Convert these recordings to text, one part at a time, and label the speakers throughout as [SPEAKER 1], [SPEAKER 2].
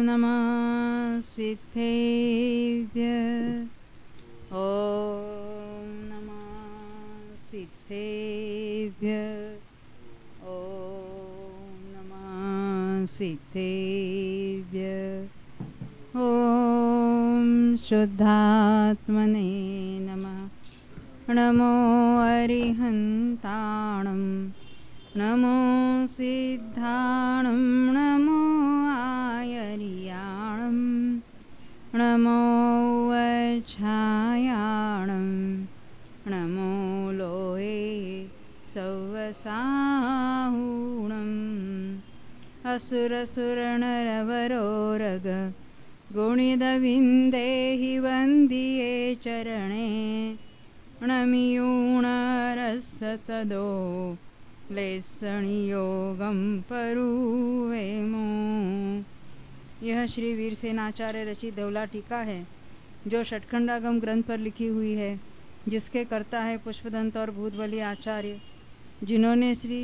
[SPEAKER 1] नमः सिद्धेभ्यः। ॐ नमः सिद्धेभ्यः। ॐ नमः सिद्धेभ्यः। ॐ शुद्धात्मने नमः। नमो अरिहन्ताणं नमो सिद्धाणं नमो आयर्याणं नमो वच्छायाणं नमो लोहे सव्वसाहुणम् असुरसुरनरवरोरग गुणिदविन्देहि वन्दिये चरणे नमियूणरसतदो लेसणियोगं परुवेमो। यह श्री वीरसेनाचार्य रचित देवला टीका है जो षटखंडागम ग्रंथ पर लिखी हुई है, जिसके कर्ता है पुष्पदंत और भूतबली आचार्य, जिन्होंने श्री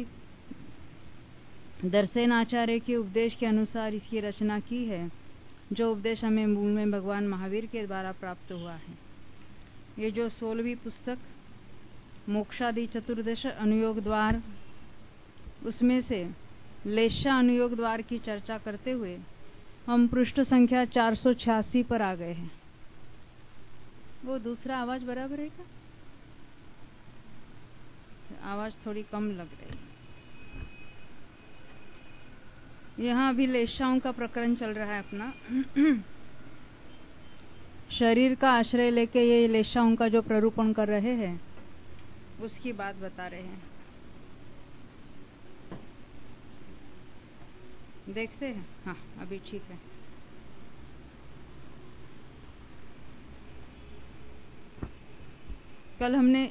[SPEAKER 1] दर्शनाचार्य के उपदेश के अनुसार इसकी रचना की है, जो उपदेश हमें मूल में भगवान महावीर के द्वारा प्राप्त हुआ है। ये जो 16वीं पुस्तक मोक्षादि चतुर्दश अनुयोग द्वार, उसमें से लेशा अनुयोग द्वार की चर्चा करते हुए हम पृष्ठ संख्या 486 पर आ गए हैं। वो दूसरा आवाज बराबर है क्या? आवाज थोड़ी कम लग रही है। यहाँ अभी लेशाओं का प्रकरण चल रहा है अपना। शरीर का आश्रय लेके ये लेशाओं का जो प्ररूपण कर रहे हैं उसकी बात बता रहे हैं। देखते हैं। हाँ, अभी ठीक है। कल हमने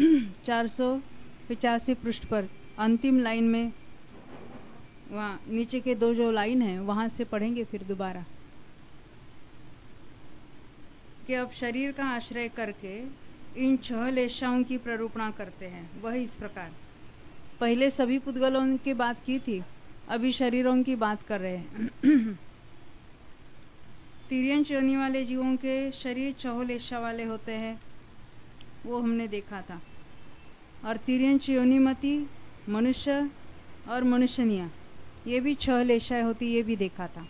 [SPEAKER 1] 485 पृष्ठ पर अंतिम लाइन में, वहाँ नीचे के दो जो लाइन है वहां से पढ़ेंगे फिर दोबारा, कि अब शरीर का आश्रय करके इन 6 लेशाओं की प्ररूपणा करते हैं। वह इस प्रकार, पहले सभी पुद्गलों की बात की थी, अभी शरीरों की बात कर रहे हैं। तिर्यंच योनि वाले जीवों के शरीर 6 लेशा वाले होते हैं, वो हमने देखा था। और तिर्यंच योनिमति मनुष्य और मनुष्यनिया, ये भी 6 लेशाएं होती, ये भी देखा था।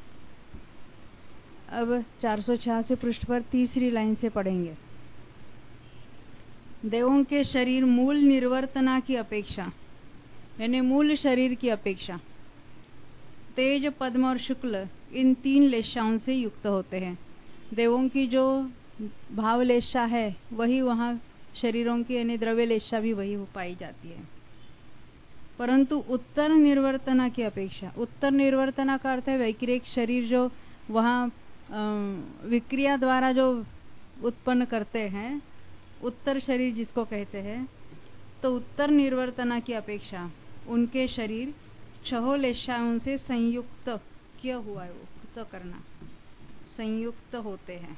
[SPEAKER 1] अब 486 पृष्ठ पर तीसरी लाइन से पढ़ेंगे। देवों के शरीर मूल निर्वर्तना की अपेक्षा, यानी मूल शरीर की अपेक्षा, तेज, पद्म और शुक्ल इन 3 लेशाओं से युक्त होते हैं। देवों की जो भाव लेशा है वही वहाँ शरीरों की, यानी द्रव्य लेशा भी वही पाई जाती है। परंतु उत्तर निर्वर्तना की अपेक्षा, उत्तर निर्वर्तना का अर्थ है वैक्रिक शरीर जो वहाँ विक्रिया द्वारा जो उत्पन्न करते हैं, उत्तर शरीर जिसको कहते हैं, तो उत्तर निर्वर्तना की अपेक्षा उनके शरीर 6 लेशाओं से संयुक्त किया हुआ है। वो तो करना संयुक्त होते हैं।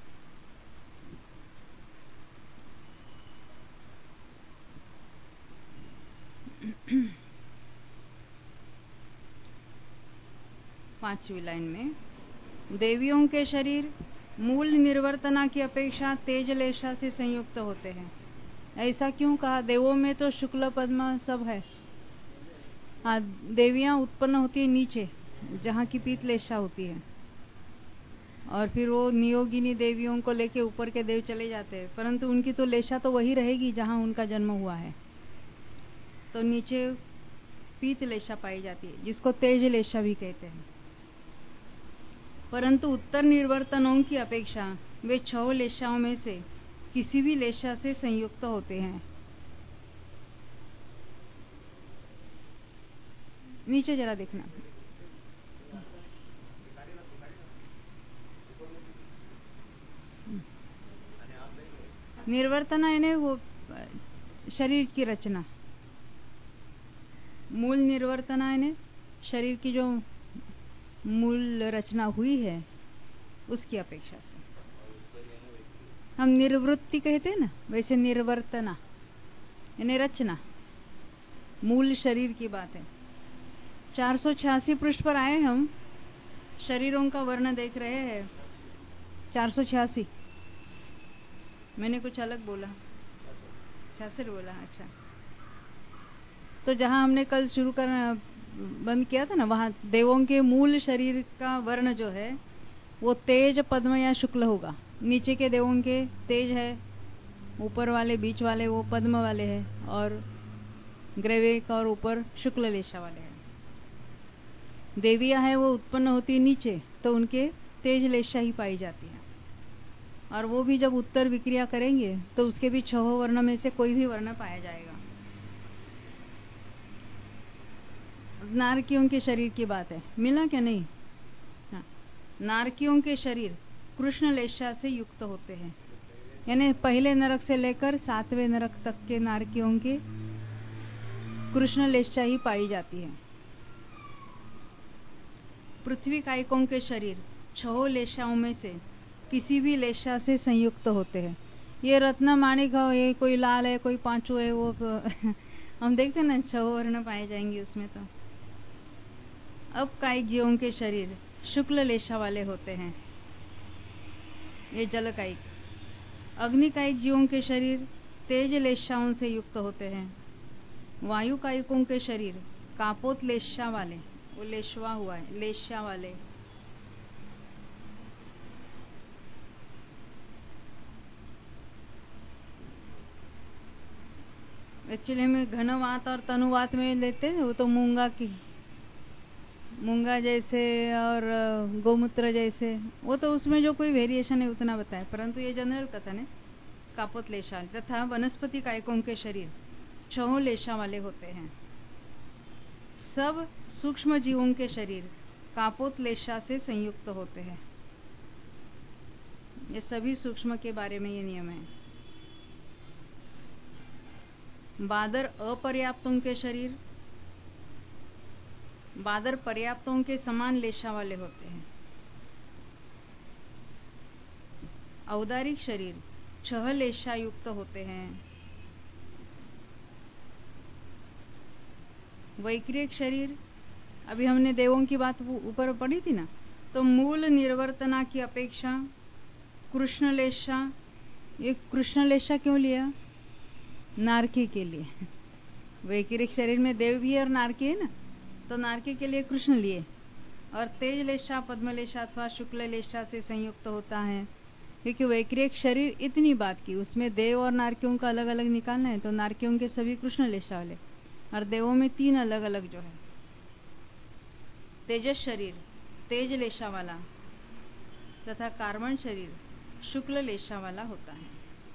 [SPEAKER 1] पांचवी लाइन में, देवियों के शरीर मूल निर्वर्तना की अपेक्षा तेज लेशा से संयुक्त होते हैं। ऐसा क्यों कहा? देवों में तो शुक्ल पद्म सब है। हाँ, देवियां उत्पन्न होती है नीचे, जहाँ की पीत लेशा होती है, और फिर वो नियोगिनी देवियों को लेके ऊपर के देव चले जाते हैं, परंतु उनकी तो लेशा तो वही रहेगी जहाँ उनका जन्म हुआ है। तो नीचे पीत लेशा पाई जाती है, जिसको तेज लेशा भी कहते हैं। परंतु उत्तर निर्वर्तनों की अपेक्षा वे 6 लेशाओं में से किसी भी लेशा से संयुक्त होते हैं। नीचे जरा देखना। निर्वर्तना यानी वो शरीर की रचना, मूल निर्वर्तना यानी शरीर की जो मूल रचना हुई है उसकी अपेक्षा से। हम निर्वृत्ति कहते हैं ना, वैसे निर्वर्तना यानी रचना, मूल शरीर की बात है। 486 पृष्ठ पर आए हम। शरीरों का वर्ण देख रहे हैं 486। मैंने कुछ अलग बोला, 66 बोला। अच्छा, तो जहां हमने कल शुरू करना बंद किया था ना, वहां देवों के मूल शरीर का वर्ण जो है वो तेज, पद्म या शुक्ल होगा। नीचे के देवों के तेज है, ऊपर वाले बीच वाले वो पद्म वाले हैं, और ग्रैविक और ऊपर शुक्ल लेशा वाले हैं। देवियां है वो उत्पन्न होती है नीचे, तो उनके तेज लेशा ही पाई जाती है, और वो भी जब उत्तर विक्रिया करेंगे तो उसके भी 6 वर्ण में से कोई भी वर्ण पाया जाएगा। नारकियों के शरीर की बात है, मिला क्या नहीं? हाँ, नारकियों के शरीर कृष्ण लेशा से युक्त होते हैं, यानी पहले नरक से लेकर 7वें नरक तक के नारकियों के कृष्ण लेशा ही पाई जाती है। पृथ्वी कायिकों के शरीर 6 लेशाओं में से किसी भी लेशा से संयुक्त होते हैं। ये रत्न माणिक हो, ये कोई लाल है, कोई पांचू है, वो हम देखते हैं ना 6 वर्ण पाए जाएंगे उसमें। तो अब कायिक जीवों के शरीर शुक्ल लेशा वाले होते हैं, ये जल कायिक। अग्नि कायिक जीवों के शरीर तेज लेशाओं से युक्त होते हैं। वायु कायिकों के शरीर कापोत लेशा वाले, वो लेशवा हुआ है, लेशा वाले। एक्चुअली में घनवात और तनुवात में लेते हैं, वो तो मूंगा जैसे और गोमूत्र जैसे, वो तो उसमें जो कोई वेरिएशन है उतना बताया, परंतु ये जनरल कथन है कापोत लेशा। तथा वनस्पति कायिकों के शरीर 6 लेशा वाले होते हैं। सब सूक्ष्म जीवों के शरीर कापोत लेशा से संयुक्त होते हैं। ये सभी सूक्ष्म के बारे में ये नियम है। बादर अपर्याप्तों के शरीर बादर पर्याप्तों के समान लेशा वाले होते हैं। औदारिक शरीर 6 लेशा युक्त होते हैं। वैक्रिक शरीर, अभी हमने देवों की बात ऊपर पढ़ी थी ना, तो मूल निर्वर्तना की अपेक्षा कृष्ण लेशा, ये कृष्ण लेशा क्यों लिया? नारकी के लिए। वैक्रिक शरीर में देव भी है और नारकी है ना, तो नारकी के लिए कृष्ण लिए। और तेज लेशा पद्मलेशा अथवा शुक्ल लेशा से संयुक्त होता है, क्योंकि वैक्रिक शरीर इतनी बात की, उसमें देव और नारकियों का अलग अलग निकालना है, तो नारकियों के सभी कृष्ण लेशा वाले, और देवों में 3 अलग अलग जो है। तेजस शरीर तेज लेशा वाला तथा कार्बन शरीर शुक्ल लेशा वाला होता है।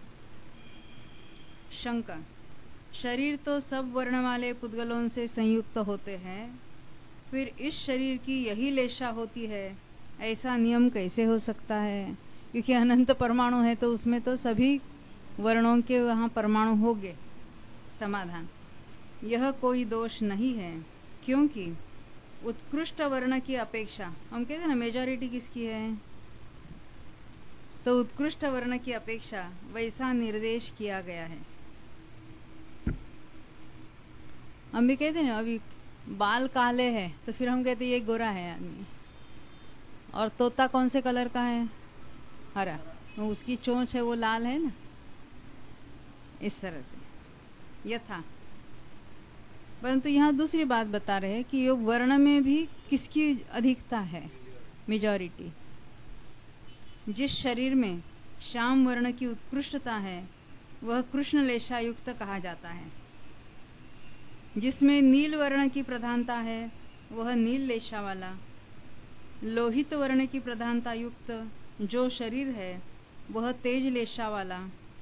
[SPEAKER 1] शंका, शरीर तो सब वर्ण वाले पुद्गलों से संयुक्त होते हैं, फिर इस शरीर की यही लेशा होती है, ऐसा नियम कैसे हो सकता है? क्योंकि अनंत परमाणु है, तो उसमें तो सभी वर्णों के वहां परमाणु होंगे। समाधान, यह कोई दोष नहीं है, क्योंकि उत्कृष्ट वर्ण की अपेक्षा, हम कहते हैं ना मेजॉरिटी किसकी है, तो उत्कृष्ट वर्ण की अपेक्षा वैसा निर्देश किया गया है। हम भी कहते हैं अभी बाल काले हैं, तो फिर हम कहते हैं ये गोरा है आदमी। और तोता कौन से कलर का है? हरा, तो उसकी चोंच है वो लाल है ना, इस तरह से यथा। परंतु यहाँ दूसरी बात बता रहे हैं कि योग वर्ण में भी किसकी अधिकता है? मेजॉरिटी। जिस शरीर में श्याम वर्ण की उत्कृष्टता है वह कृष्ण लेशा युक्त कहा जाता है। जिसमें नील वर्ण की प्रधानता है वह नील लेशा वाला। लोहित वर्ण की प्रधानता युक्त जो शरीर है वह तेज लेशा वाला।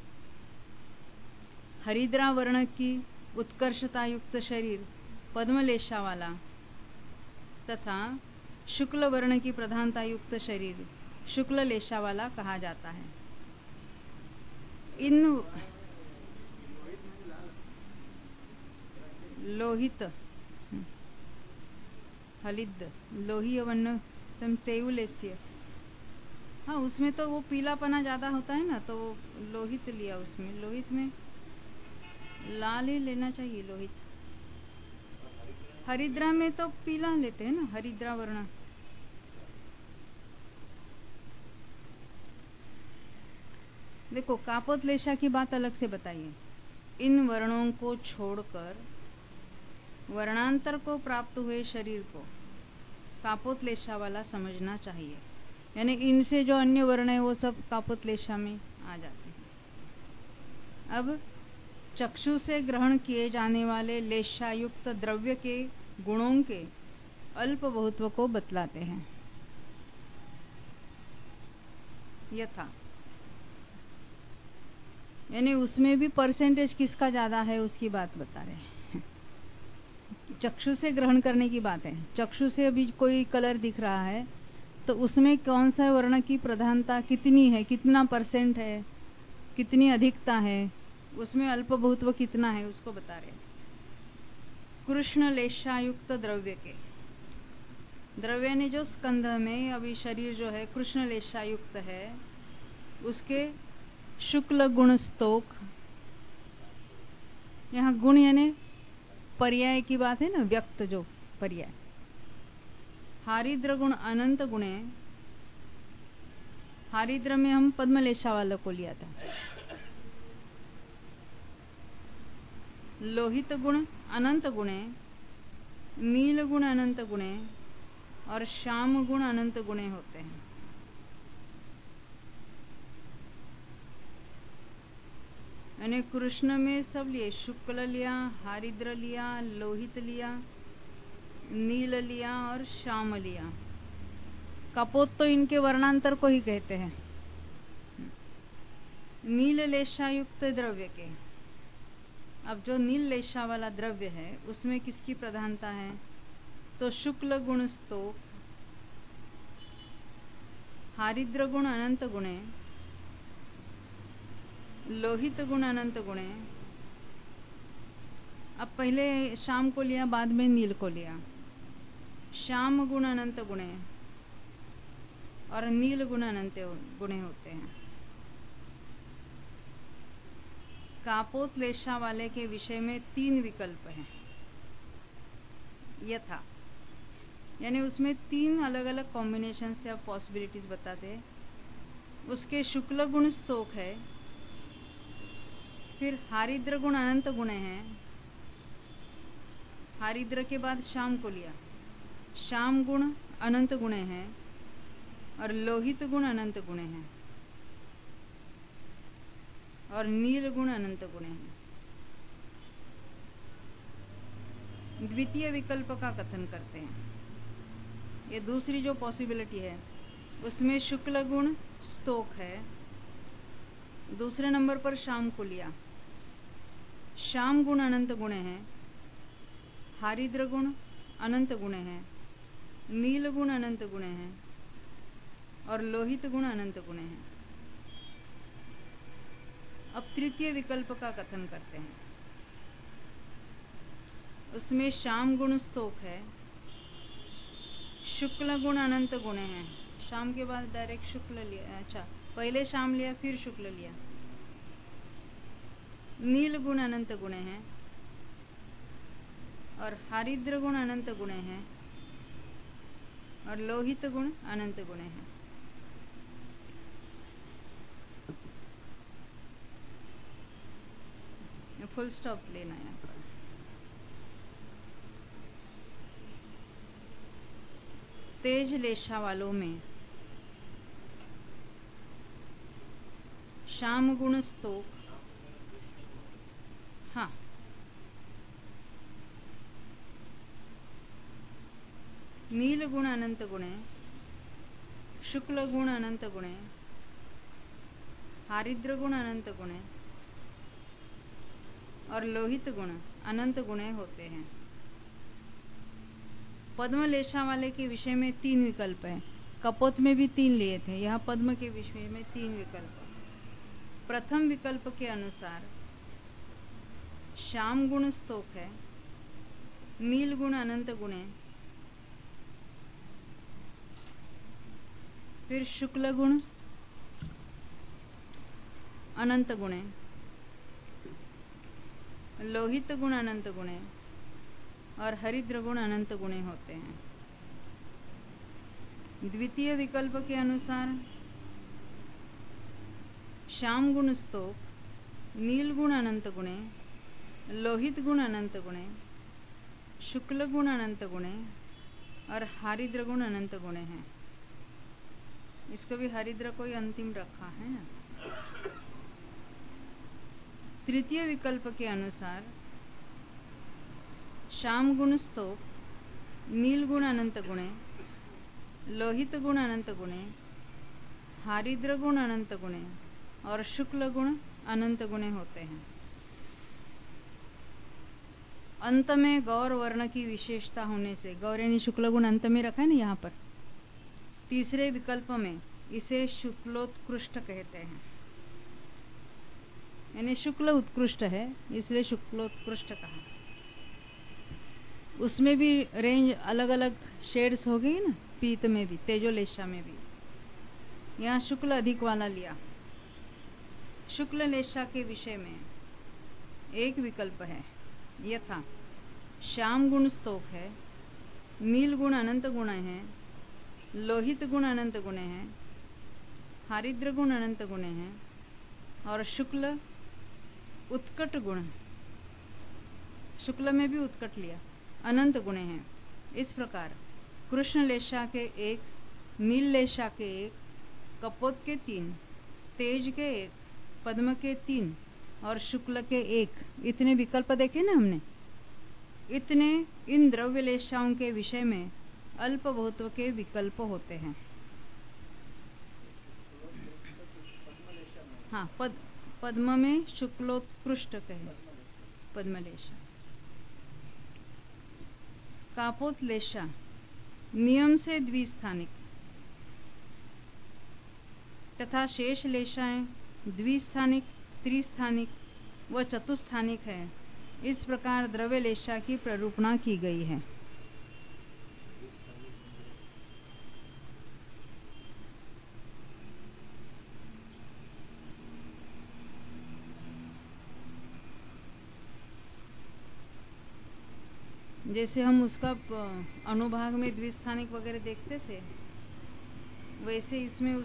[SPEAKER 1] हरिद्रा वर्ण की उत्कर्षता युक्त शरीर पद्म लेशा वाला तथा शुक्ल वर्ण की प्रधानता युक्त शरीर शुक्ल लेशा वाला कहा जाता है। इन लोहित हलिद लोही वर्ण तेयुलेस्य, हाँ उसमें तो वो पीलापना ज्यादा होता है ना, तो वो लोहित लिया। उसमें लोहित में लाल ही लेना चाहिए। लोहित हरिद्रा में तो पीला लेते हैं ना, हरिद्रा वर्ण। देखो, कापोतलेशा की बात अलग से बताइए। इन वर्णों को छोड़कर वर्णांतर को प्राप्त हुए शरीर को कापोतलेशा वाला समझना चाहिए। यानी इनसे जो अन्य वर्ण है वो सब कापोतलेशा में आ जाते हैं। अब चक्षु से ग्रहण किए जाने वाले लेशायुक्त द्रव्य के गुणों के अल्प बहुत्व को बतलाते हैं। यथा, यानी उसमें भी परसेंटेज किसका ज्यादा है उसकी बात बता रहे हैं। चक्षु से ग्रहण करने की बात है। चक्षु से अभी कोई कलर दिख रहा है तो उसमें कौन सा वर्ण की प्रधानता कितनी है, कितना परसेंट है, कितनी अधिकता है, उसमें अल्प बहुत्व कितना है, उसको बता रहे हैं। कृष्ण लेशायुक्त द्रव्य के, द्रव्य ने जो स्कंध में अभी शरीर जो है कृष्ण लेशायुक्त है, उसके शुक्ल गुण स्तोक, यहाँ गुण यानी पर्याय की बात है ना, व्यक्त जो पर्याय। हारिद्र गुण अनंत गुणे, हारिद्र में हम पद्मलेशा वाला को लिया था। लोहित गुण अनंत गुणे, नील गुण अनंत गुणे और श्याम गुण अनंत गुणे होते हैं। यानी कृष्ण में सब लिए, शुक्ल लिया, हारिद्र लिया, लोहित लिया, नील लिया और श्याम लिया। कपोत तो इनके वर्णांतर को ही कहते हैं। नील लेशायुक्त द्रव्य के, अब जो नील लेशा वाला द्रव्य है उसमें किसकी प्रधानता है? तो शुक्ल गुण स्तोक, हारिद्र गुण अनंत गुणे, लोहित गुण अनंत गुणे। अब पहले श्याम को लिया, बाद में नील को लिया। श्याम गुण अनंत गुणे और नील गुण अनंत गुणे होते हैं। कापोतलेशा वाले के विषय में 3 विकल्प हैं। यथा, यानी उसमें 3 अलग अलग कॉम्बिनेशन से आप पॉसिबिलिटीज बताते हैं। उसके शुक्ल गुण स्तोक है, फिर हारिद्र गुण अनंत गुणे हैं। हारिद्र के बाद श्याम को लिया, श्याम गुण अनंत गुणे हैं और लोहित गुण अनंत गुणे हैं और नील गुण अनंत गुणे हैं। द्वितीय विकल्प का कथन करते हैं। ये दूसरी जो पॉसिबिलिटी है उसमें शुक्ल गुण स्तोक है, दूसरे नंबर पर श्याम को लिया। श्याम गुण अनंत गुणे हैं, हारिद्र गुण अनंत गुणे हैं, नील गुण अनंत गुणे हैं और लोहित गुण अनंत गुणे हैं। अब तृतीय विकल्प का कथन करते हैं। उसमें श्याम गुण स्तोक है, शुक्ल गुण अनंत गुणे हैं। श्याम के बाद डायरेक्ट शुक्ल लिया, अच्छा पहले श्याम लिया फिर शुक्ल लिया। नील गुण अनंत गुणे हैं और हारिद्र गुण अनंत गुणे हैं और लोहित गुण अनंत गुणे हैं। फुल स्टॉप लेना है यहाँ पर। तेज लेशा वालों में श्याम गुण स्तोक, हाँ नील गुण अनंत गुणे, शुक्ल गुण अनंत गुणे, हारिद्र गुण अनंत गुणे और लोहित गुण अनंत गुणे होते हैं। पद्म लेशा वाले के विषय में 3 विकल्प हैं। कपोत में भी 3 लिए थे, यहाँ पद्म के विषय में 3 विकल्प। प्रथम विकल्प के अनुसार श्याम गुण स्तोक है, नील गुण अनंत गुणे, फिर शुक्ल गुण अनंत गुणे, लोहित गुण अनंत गुणे और हरिद्र गुण अनंत गुणे होते हैं। द्वितीय विकल्प के अनुसार श्याम गुण स्तोक, नील गुण अनंत गुणे, लोहित गुण अनंत गुणे, शुक्ल गुण अनंत गुणे और हरिद्र गुण अनंत गुणे हैं। इसको भी हरिद्र को ही अंतिम रखा है ना। तृतीय विकल्प के अनुसार श्याम गुण स्तोक, नील गुण अनंत गुणे, लोहित गुण अनंत गुणे, हरिद्र गुण अनंत गुणे और शुक्ल गुण अनंत गुणे होते हैं। अंत में गौर वर्ण की विशेषता होने से, गौर यानी शुक्ल गुण अंत में रखा है ना यहाँ पर, तीसरे विकल्प में इसे शुक्लोत्कृष्ट कहते हैं। यानी शुक्ल उत्कृष्ट है इसलिए शुक्लोत्कृष्ट कहा। उसमें भी रेंज अलग अलग शेड्स हो गई ना, पीत में भी, तेजोलेशा में भी। यहाँ शुक्ल अधिक वाला लिया। शुक्ल लेशा के विषय में एक विकल्प है, यथा श्याम गुण स्तोक है, नील गुण अनंत गुण है, लोहित गुण अनंत गुण है, हरिद्र गुण अनंत गुण है और शुक्ल उत्कट गुण, शुक्ल में भी उत्कट लिया, अनंत गुण हैं। इस प्रकार कृष्ण लेशा के एक, नील लेशा के एक, कपोत के 3, तेज के 1, पद्म के 3 और शुक्ल के 1, इतने विकल्प देखे ना हमने। इतने इन द्रव्य लेशाओं के विषय में अल्प बहुत्व के विकल्प होते हैं। हाँ, पद्म में शुक्लोत्कृष्ट कहे, पद्मलेशा। कापोत लेशा नियम से द्विस्थानिक तथा शेष लेशाएं द्विस्थानिक, त्रिस्थानिक व चतुस्थानिक है। इस प्रकार द्रव्य लेशा की प्ररूपणा की गई है। जैसे हम उसका अनुभाग में द्विस्थानिक वगैरह देखते थे, वैसे इसमें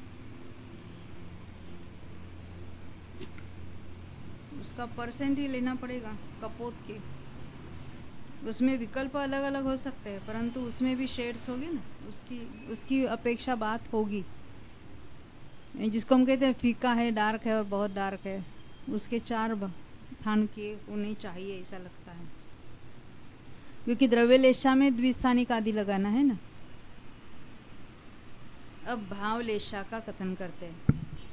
[SPEAKER 1] उसका परसेंट ही लेना पड़ेगा कपोत के। उसमें विकल्प अलग अलग हो सकते हैं, परंतु उसमें भी शेड्स होगी ना, उसकी अपेक्षा बात होगी। जिसको हम कहते हैं फीका है, डार्क है और बहुत डार्क है, उसके 4 स्थान किए होने चाहिए, ऐसा लगता है। क्योंकि द्रव्यलेशा में द्विस्थानिक आदि लगाना है ना। अब भावलेशा का कथन करते हैं।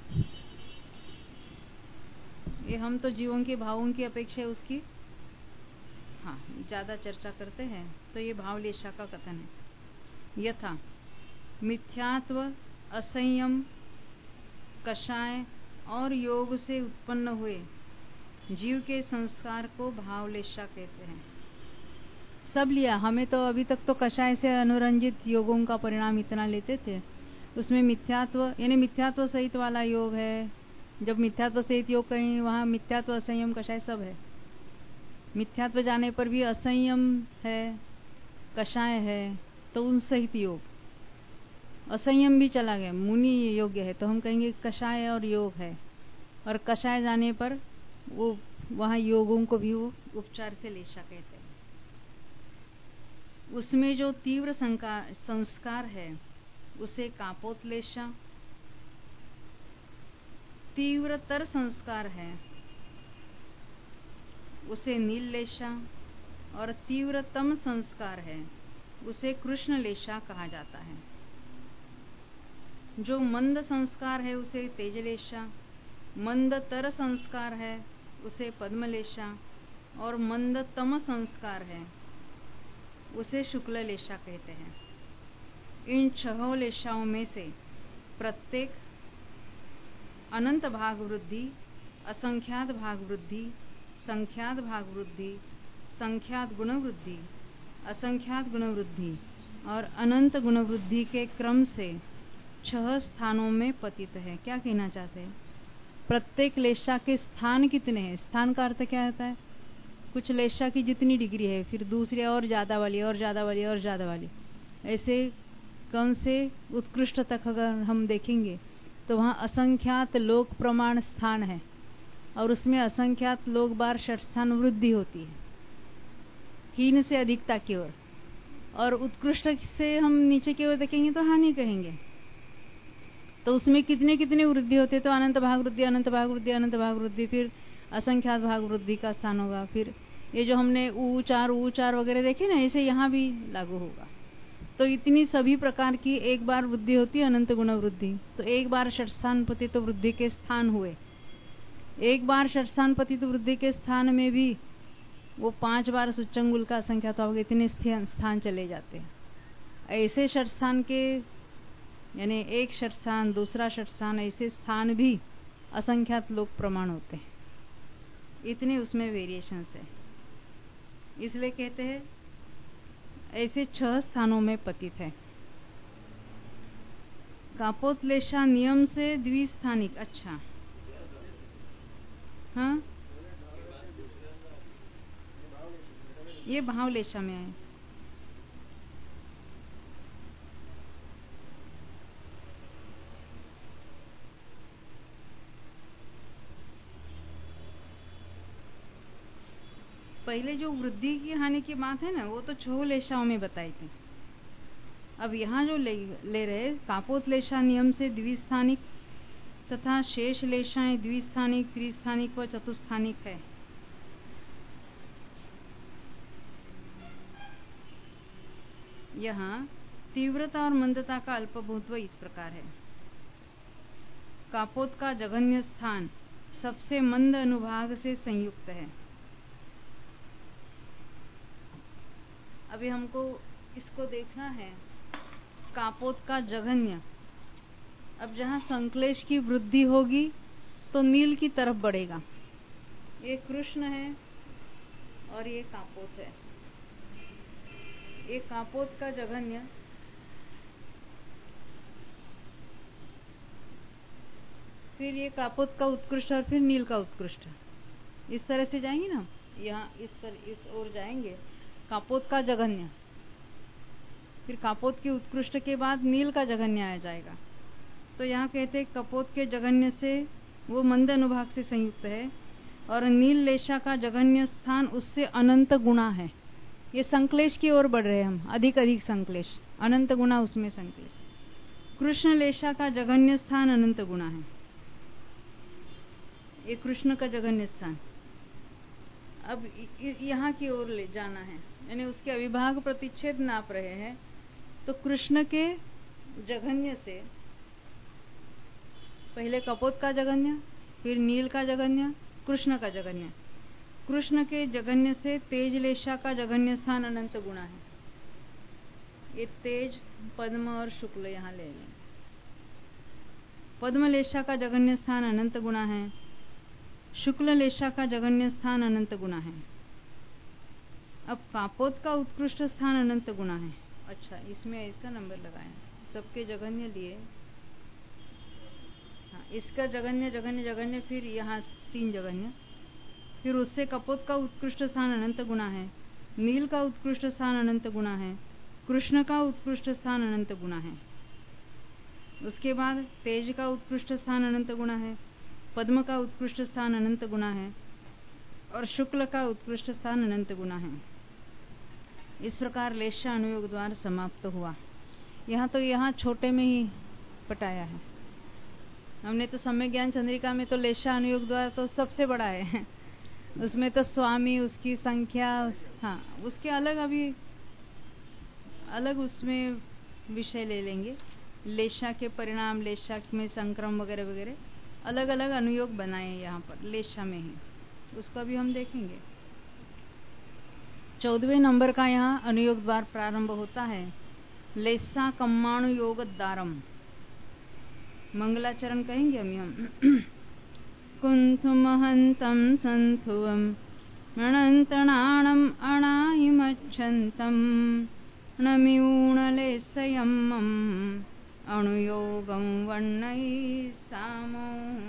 [SPEAKER 1] ये हम तो जीवों के भावों की अपेक्षा उसकी ज्यादा चर्चा करते हैं, तो ये भावलेशा का कथन है। यथा मिथ्यात्व, असंयम, कषाय और योग से उत्पन्न हुए जीव के संस्कार को भावलेशा कहते हैं। सब लिया, हमें तो अभी तक तो कषाय से अनुरंजित योगों का परिणाम इतना लेते थे। उसमें मिथ्यात्व यानी मिथ्यात्व सहित वाला योग है। जब मिथ्यात्व सहित योग कहीं, वहां मिथ्यात्व, असंयम, कषाय सब है। मिथ्यात्व जाने पर भी असंयम है, कषाय है, तो उन सहित योग। असंयम भी चला गया, मुनि योग्य है, तो हम कहेंगे कषाय और योग है। और कषाय जाने पर वो वहां योगों को भी वो उपचार से लेशा कहते हैं। उसमें जो तीव्र संस्कार है उसे कापोतलेशा, तीव्रतर संस्कार है उसे नीललेशा और तीव्रतम संस्कार है उसे कृष्णलेशा कहा जाता है। जो मंद संस्कार है उसे तेजलेशा, मंदतर संस्कार है उसे पद्मलेशा और मंदतम संस्कार है उसे शुक्ललेशा कहते हैं। इन 6 लेशाओं में से प्रत्येक अनंत भाग वृद्धि, असंख्यात भाग वृद्धि, संख्यात भाग वृद्धि, संख्यात गुण वृद्धि, असंख्यात गुण वृद्धि और अनंत गुण वृद्धि के क्रम से 6 स्थानों में पतित है। क्या कहना चाहते हैं? प्रत्येक लेशा के स्थान कितने हैं? स्थान का अर्थ क्या होता है? कुछ लेशा की जितनी डिग्री है, फिर दूसरे और ज्यादा वाली और ज्यादा वाली और ज्यादा वाली, ऐसे कम से उत्कृष्ट तक अगर हम देखेंगे तो वहाँ असंख्यात लोक प्रमाण स्थान है और उसमें असंख्यात लोक बार षट स्थान वृद्धि होती है, हीन से अधिकता की ओर। और उत्कृष्ट से हम नीचे की ओर देखेंगे तो हानि कहेंगे। तो उसमें कितने कितने वृद्धि होते, तो अनंत भाग वृद्धि, अनंत भाग वृद्धि, अनंत भाग वृद्धि, फिर असंख्यात भाग वृद्धि का स्थान होगा। फिर ये जो हमने ऊ चार वगैरह देखे ना, ऐसे यहाँ भी लागू होगा। तो इतनी सभी प्रकार की एक बार वृद्धि होती है, अनंत गुण वृद्धि। तो एक बार षटस्थान पतित वृद्धि के स्थान हुए, एक बार षटस्थान पतित वृद्धि के स्थान में भी वो 5 बार सुच्चंगुल का असंख्यात होगा, इतने स्थान चले जाते हैं। ऐसे षटस्थान के यानी एक षटस्थान, दूसरा षटस्थान, ऐसे स्थान भी असंख्यात लोक प्रमाण होते हैं। इतने उसमें वेरिएशंस है, इसलिए कहते हैं ऐसे 6 स्थानों में पतित है। कापोत्लेशा नियम से द्विस्थानिक। अच्छा, हाँ, ये भावलेशा में है। पहले जो वृद्धि की हानि की बात है ना, वो तो 6 लेशाओं में बताई थी। अब यहाँ जो ले रहे कापोत्लेशा नियम से द्विस्थानिक तथा शेष लेशाएं द्विस्थानिक, त्रिस्थानिक व चतुस्थानिक है। यहाँ तीव्रता और मंदता का अल्पभूत्व इस प्रकार है। कापोत का जघन्य स्थान सबसे मंद अनुभाग से संयुक्त है। अभी हमको इसको देखना है, कापोत का जघन्य। अब जहाँ संक्लेश की वृद्धि होगी तो नील की तरफ बढ़ेगा। ये कृष्ण है और ये कापोत है। ये कापोत का जघन्य फिर ये कापोत का उत्कृष्ट और फिर नील का उत्कृष्ट, इस तरह से जाएंगे ना। यहाँ इस ओर जाएंगे, कापोत का जघन्य, फिर कापोत के उत्कृष्ट के बाद नील का जघन्य आ जाएगा। तो यहाँ कहते हैं कपोत के जघन्य से वो मंद अनुभाग से संयुक्त है और नील लेशा का जघन्य स्थान उससे अनंत गुणा है। ये संक्लेश की ओर बढ़ रहे हैं हम, अधिक अधिक संक्लेश, अनंत गुणा उसमें संक्लेश। कृष्ण लेशा का जघन्य स्थान अनंत गुणा है, ये कृष्ण का जघन्य स्थान। अब यहाँ की ओर ले जाना है, यानी उसके अविभाग प्रतिच्छेद नाप रहे हैं। तो कृष्ण के जघन्य से पहले कपोत का जघन्य, फिर नील का जघन्य, कृष्ण का जघन्य। कृष्ण के जघन्य से तेज लेशा का जघन्य स्थान अनंत गुणा है। ये तेज, पद्म और शुक्ल यहाँ ले लें। पद्म लेशा का जघन्य स्थान अनंत गुणा है, शुक्ल लेशा का जघन्य स्थान अनंत गुणा है। अब कापोत का उत्कृष्ट स्थान अनंत गुणा है। अच्छा, इसमें ऐसा नंबर लगाए, सबके जघन्य लिए। हाँ, इसका जघन्य जघन्य जघन्य, फिर यहाँ 3 जघन्य, फिर उससे कपोत का उत्कृष्ट स्थान अनंत गुणा है, नील का उत्कृष्ट स्थान अनंत गुणा है, कृष्ण का उत्कृष्ट स्थान अनंत गुणा है। उसके बाद तेज का उत्कृष्ट स्थान अनंत गुणा है, पद्म का उत्कृष्ट स्थान अनंत गुणा है और शुक्ल का उत्कृष्ट स्थान अनंत गुणा है। इस प्रकार लेशा अनुयोग द्वार समाप्त हुआ। यहाँ छोटे में ही पटाया है हमने। तो सम्यक ज्ञान चंद्रिका में तो लेशा अनुयोग द्वार तो सबसे बड़ा है, उसमें तो स्वामी, उसकी संख्या, हाँ, उसके अलग अभी अलग उसमें विषय ले लेंगे। लेशा के परिणाम, लेशा में संक्रम वगैरह वगैरह अलग अलग अनुयोग बनाए यहाँ पर लेशा में ही, उसका भी हम देखेंगे। 14वें नंबर का यहाँ अनुयोग द्वार प्रारंभ होता है। लेसा कम्माणु योग दारम, मंगलाचरण कहेंगे हम। कुंथुमहंतं संथुवम अनंतनाणम अणाइमच्छन्तं नमिऊणलेसयम्मम अणुयोगं वर्णयि सामो।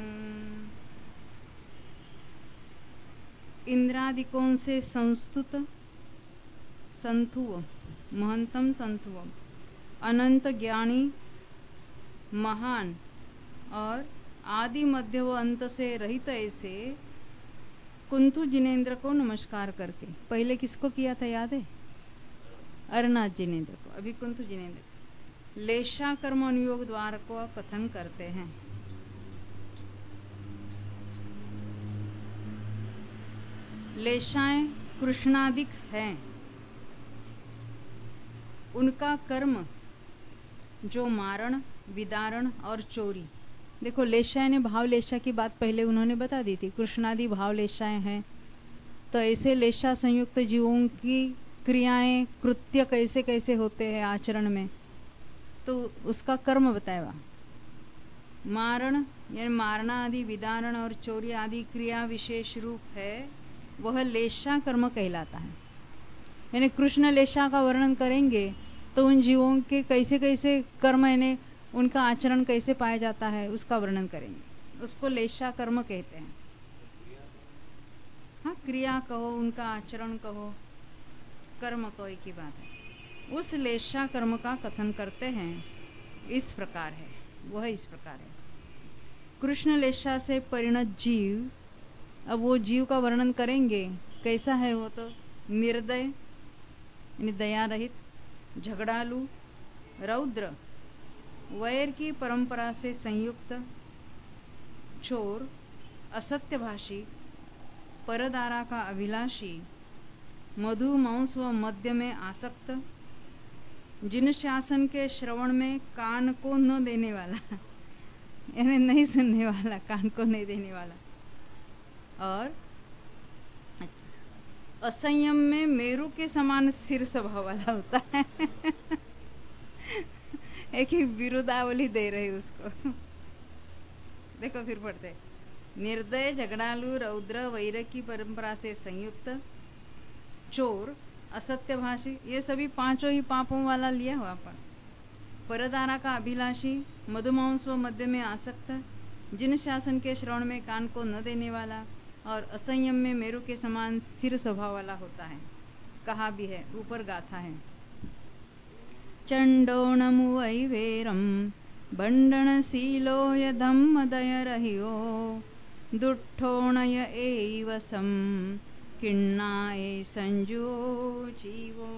[SPEAKER 1] इंद्रादिकों से संस्तुत संथुव, महंतम संथुवम, अनंत ज्ञानी, महान और आदि मध्य व अंत से रहित ऐसे कुंतु जिनेन्द्र को नमस्कार करके, पहले किसको किया था याद है? अरनाथ जिनेन्द्र को, अभी कुंतु जिनेन्द्र लेशा कर्म अनुयोग द्वार को कथन करते हैं। लेशाएं कृष्णादिक हैं, उनका कर्म जो मारण, विदारण और चोरी। देखो लेशाएं ने भाव लेशा की बात पहले उन्होंने बता दी थी, कृष्णादि भाव लेशाएं हैं। तो ऐसे लेशा संयुक्त जीवों की क्रियाएं, कृत्य कैसे कैसे होते हैं आचरण में, तो उसका कर्म बताएगा। मारण यानी मारना आदि, विदारण और चोरी आदि क्रिया विशेष रूप है, वह लेशा कर्म कहलाता है। यानी कृष्ण लेशा का वर्णन करेंगे तो उन जीवों के कैसे कैसे कर्म, यानी उनका आचरण कैसे पाया जाता है उसका वर्णन करेंगे, उसको लेशा कर्म कहते हैं। हाँ, क्रिया कहो, उनका आचरण कहो, कर्म कहो, एक ही बात है। उस लेशा कर्म का कथन करते हैं, इस प्रकार है, वह इस प्रकार है। कृष्ण लेशा से परिणत जीव, अब वो जीव का वर्णन करेंगे कैसा है वो, तो निर्दय यानी दया रहित, झगड़ालू, रौद्र, वैर की परंपरा से संयुक्त, चोर, असत्यभाषी, परदारा का अभिलाषी, मधु मांस व मद्य में आसक्त, जिन शासन के श्रवण में कान को न देने वाला यानी नहीं सुनने वाला, कान को नहीं देने वाला, और असंयम में मेरु के समान स्थिर स्वभाव वाला होता है एक ही विरुद्धावली दे रहे उसको देखो फिर पढ़ते, निर्दय, झगड़ालू, रौद्र, वैर की परंपरा से संयुक्त, चोर, असत्यभाषी, ये सभी पांचों ही पापों वाला लिया हुआ पर, परदारा का अभिलाषी, मधुमांस व मध्य में आसक्त, जिन शासन के श्रवण में कान को न देने वाला, और असंयम में मेरु के समान स्थिर स्वभाव वाला होता है। कहा भी है, ऊपर गाथा है, चंडोणम वैवेरम बंडनशीलो यधम्मदय रहियो दुट्ठोणय एव सम किन्नाए संजो जीवो।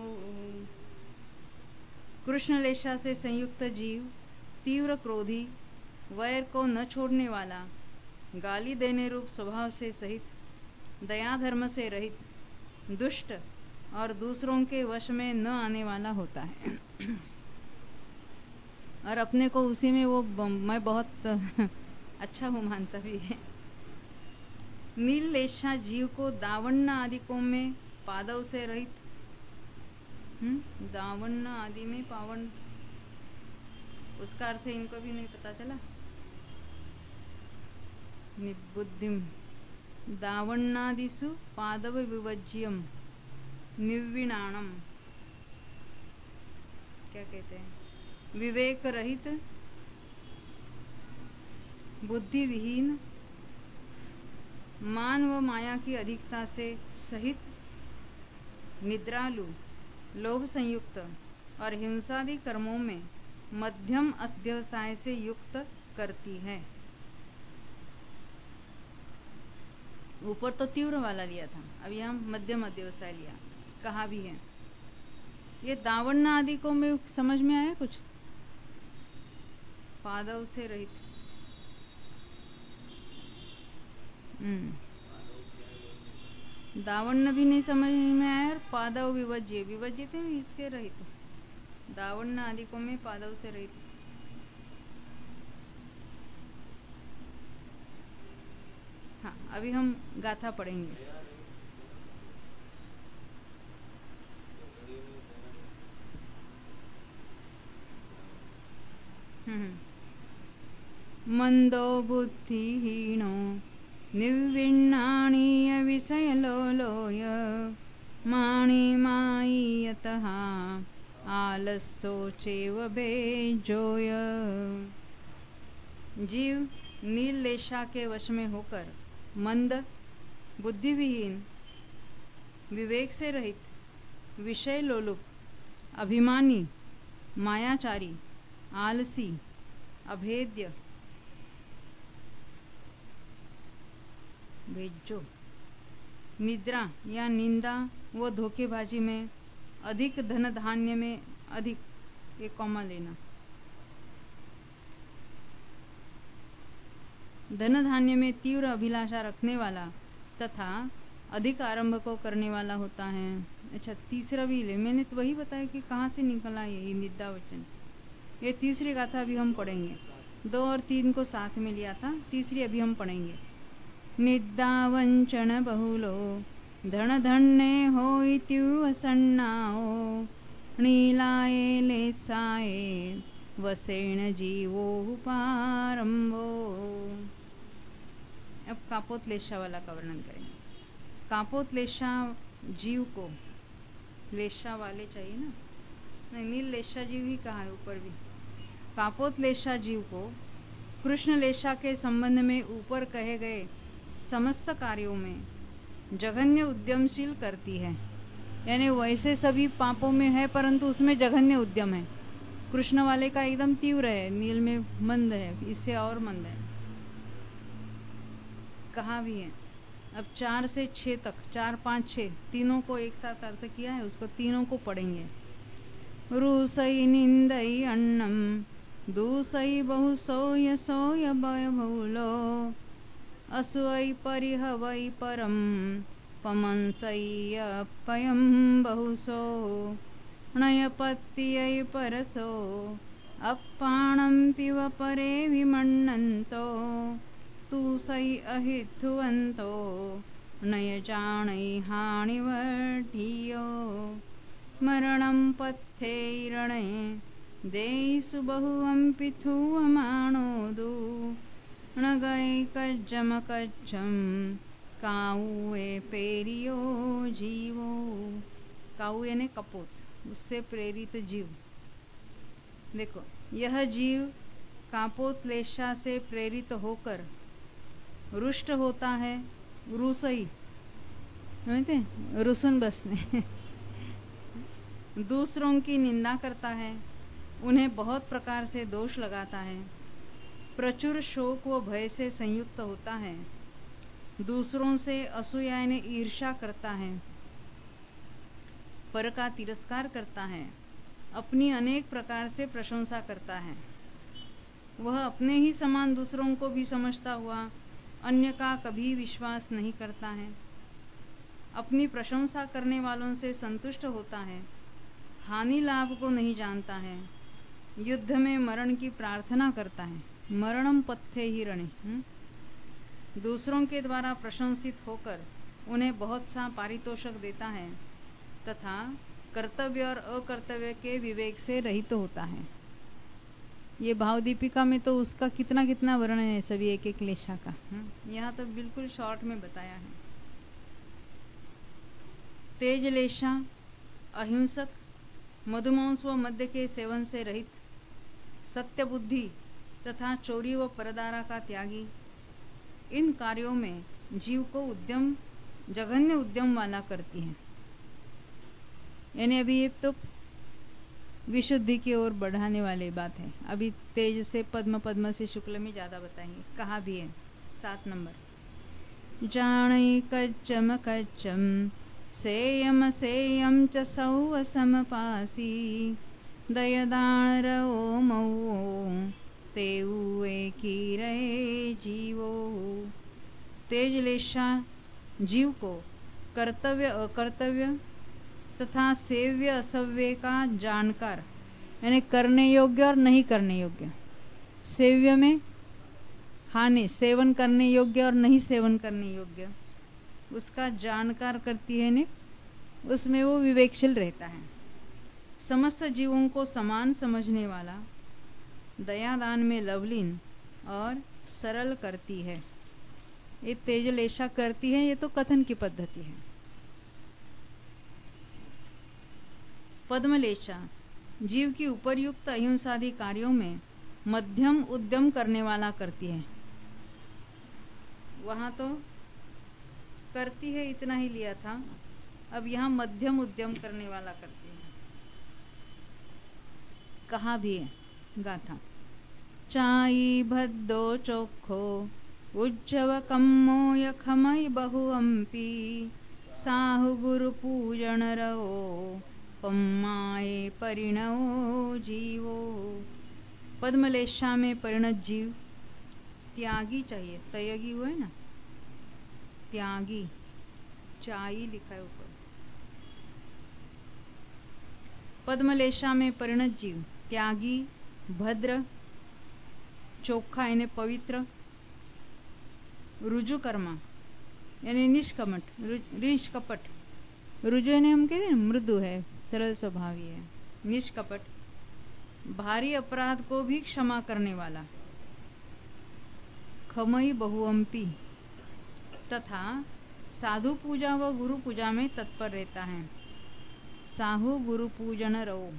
[SPEAKER 1] कृष्ण लेशा से संयुक्त जीव तीव्र क्रोधी, वैर को न छोड़ने वाला, गाली देने रूप स्वभाव से सहित, दया धर्म से रहित, दुष्ट और दूसरों के वश में न आने वाला होता है और अपने को उसी में वो मैं बहुत अच्छा हूँ मानता भी है। नील लेशा जीव को दावण्य आदिकों में पादव से रहित, दावण्य आदि में पावन, उसका अर्थ इनको भी नहीं पता चला। निबुद्धिम दावण्णादिषु पादव विवज्यम निर्विणाणम, क्या कहते हैं, विवेक रहित, बुद्धि विहीन, मान व माया की अधिकता से सहित, निद्रालु, लोभ संयुक्त और हिंसादि कर्मों में मध्यम अध्यवसाय से युक्त करती है। ऊपर तो तीव्र वाला लिया था, अभी हम मध्यम अध्यवसाय लिया। कहा भी है, ये दावण्य आदि को में समझ में आया कुछ? पादव से रहित, दावण्य भी नहीं समझ में आया, और पादव विवज्य, विवज्य थे इसके रहित, दावण्य आदि को में पादव से रहित। हाँ, अभी हम गाथा पढ़ेंगे। मंदो बुद्धिहीनो निर्विण्णानीय विषयलोलोय माणिमायतः आलस्योचेव बेजोय। जीव नील लेशा के वश में होकर मंद, बुद्धिविहीन, विवेक से रहित, विषय लोलुप, अभिमानी, मायाचारी, आलसी, अभेद्य, भेजो। निद्रा या निंदा व धोखेबाजी में, अधिक धन धान्य में, अधिक, एक कॉमा लेना। धन धान्य में तीव्र अभिलाषा रखने वाला तथा अधिक आरंभ को करने वाला होता है। अच्छा, तीसरा भी ले, मैंने तो वही बताया कि कहाँ से निकला ये निंदा वचन। ये तीसरी गाथा अभी हम पढ़ेंगे। 2 और 3 को साथ में लिया था, तीसरी अभी हम पढ़ेंगे। निद्दा वंचन बहुलो धन धन्य होइत्यु सन्नाओ, नीलाए लेसाए वसेण जीवो पारंभो। अब कापोतलेशा वाला का वर्णन करेंगे। कापोतलेशा जीव को, लेशा वाले चाहिए ना, नहीं, नील लेशा जीव ही कहा है ऊपर भी। कापोतलेशा जीव को कृष्ण लेशा के संबंध में ऊपर कहे गए समस्त कार्यों में जघन्य उद्यमशील करती है। यानी वैसे सभी पापों में है परंतु उसमें जघन्य उद्यम है। कृष्ण वाले का एकदम तीव्र है, नील में मंद है, इससे और मंद है। कहा भी है। अब 4 से 6 तक, 4, 5, 6 तीनों को एक साथ अर्थ किया है, उसको तीनों को पढ़ेंगे। रूसई निंदई अन्नम दूसई बहु सोय सोय भय भूलो, असुई परिहवई परम पमंसई अपयम बहुसो, नयपत्यय परसो अपाणम पिव परे विमन्नन्तो, तूसई अहिथुवंतो नय जाणई हानिवर्धियो, मरणं पथ्यैरणे देयसु बहुवं पिथुवमाणोदु, नगै कज्जम कज्जम काउए पेरियो जीवो। काऊ यानी कपोत, उससे प्रेरित जीव। देखो, यह जीव कापोतलेशा से प्रेरित होकर रुष्ट होता है। रुसई समझते, रुसन बसने दूसरों की निंदा करता है, उन्हें बहुत प्रकार से दोष लगाता है, प्रचुर शोक व भय से संयुक्त होता है, दूसरों से असूया यानी ईर्ष्या करता है, पर का तिरस्कार करता है, अपनी अनेक प्रकार से प्रशंसा करता है। वह अपने ही समान दूसरों को भी समझता हुआ अन्य का कभी विश्वास नहीं करता है, अपनी प्रशंसा करने वालों से संतुष्ट होता है, हानि लाभ को नहीं जानता है, युद्ध में मरण की प्रार्थना करता है। मरणम पथ्य ही रणे, दूसरों के द्वारा प्रशंसित होकर उन्हें बहुत सा पारितोषक देता है तथा कर्तव्य और अकर्तव्य के विवेक से रहित होता है। ये भाव दीपिका में तो उसका कितना कितना वर्णन है, सभी एक एक लेशा का। यहाँ तो बिल्कुल शॉर्ट में बताया है। तेज लेशा अहिंसक, मधुमांस व मद्य के सेवन से रहित, सत्य बुद्धि तथा चोरी व परदारा का त्यागी, इन कार्यों में जीव को उद्यम, जघन्य उद्यम वाला करती है। यानी अभी ये तो विशुद्धि की ओर बढ़ाने वाली बात है। अभी तेज से पद्म, पद्म से शुक्ल में ज्यादा बताएंगे। कहा भी है 7 नंबर, जाणई कच्चम कच्चम सेयम सेयम च सौ समपासी, दयदान रओ मऊ तेउए की रहे जीवो। तेज लेशा जीव को कर्तव्य अकर्तव्य तथा सेव्य असव्य का जानकार, यानी करने योग्य और नहीं करने योग्य, सेव्य में हानि, सेवन करने योग्य और नहीं सेवन करने योग्य, उसका जानकार करती है ने, उसमें वो विवेकशील रहता है। समस्त जीवों को समान समझने वाला, दयादान में लवलीन और सरल करती है। ये तेजलेशा करती है, ये तो कथन की पद्धति है। पद्मलेशा जीव की उपर्युक्त अहिंसादि कार्यों में मध्यम उद्यम करने वाला करती है। वहां तो करती है इतना ही लिया था, अब यहाँ मध्यम उद्यम करने वाला करती है। कहा भी है गाथा, चाई भद्दो चोखो उज्जव कम्मोय खमय बहुअम्पी साहु गुरु पूजन रहो पम्माए परिणवो जीवो। पद्मलेशा में परिणत जीव त्यागी चाहिए, तयगी हुआ है ना, त्यागी, चाई लिखा है ऊपर। पद्मलेशा में परिणत जीव त्यागी, भद्र, चोखा यानी पवित्र, रुजु कर्मा यानी निष्कपट, रुजु यानी हम कहते हैं मृदु है, सरल स्वभावी है, निष्कपट, भारी अपराध को भी क्षमा करने वाला, खमई बहुअम्पी, तथा साधु पूजा व गुरु पूजा में तत्पर रहता है। साहु गुरु पूजन रहो।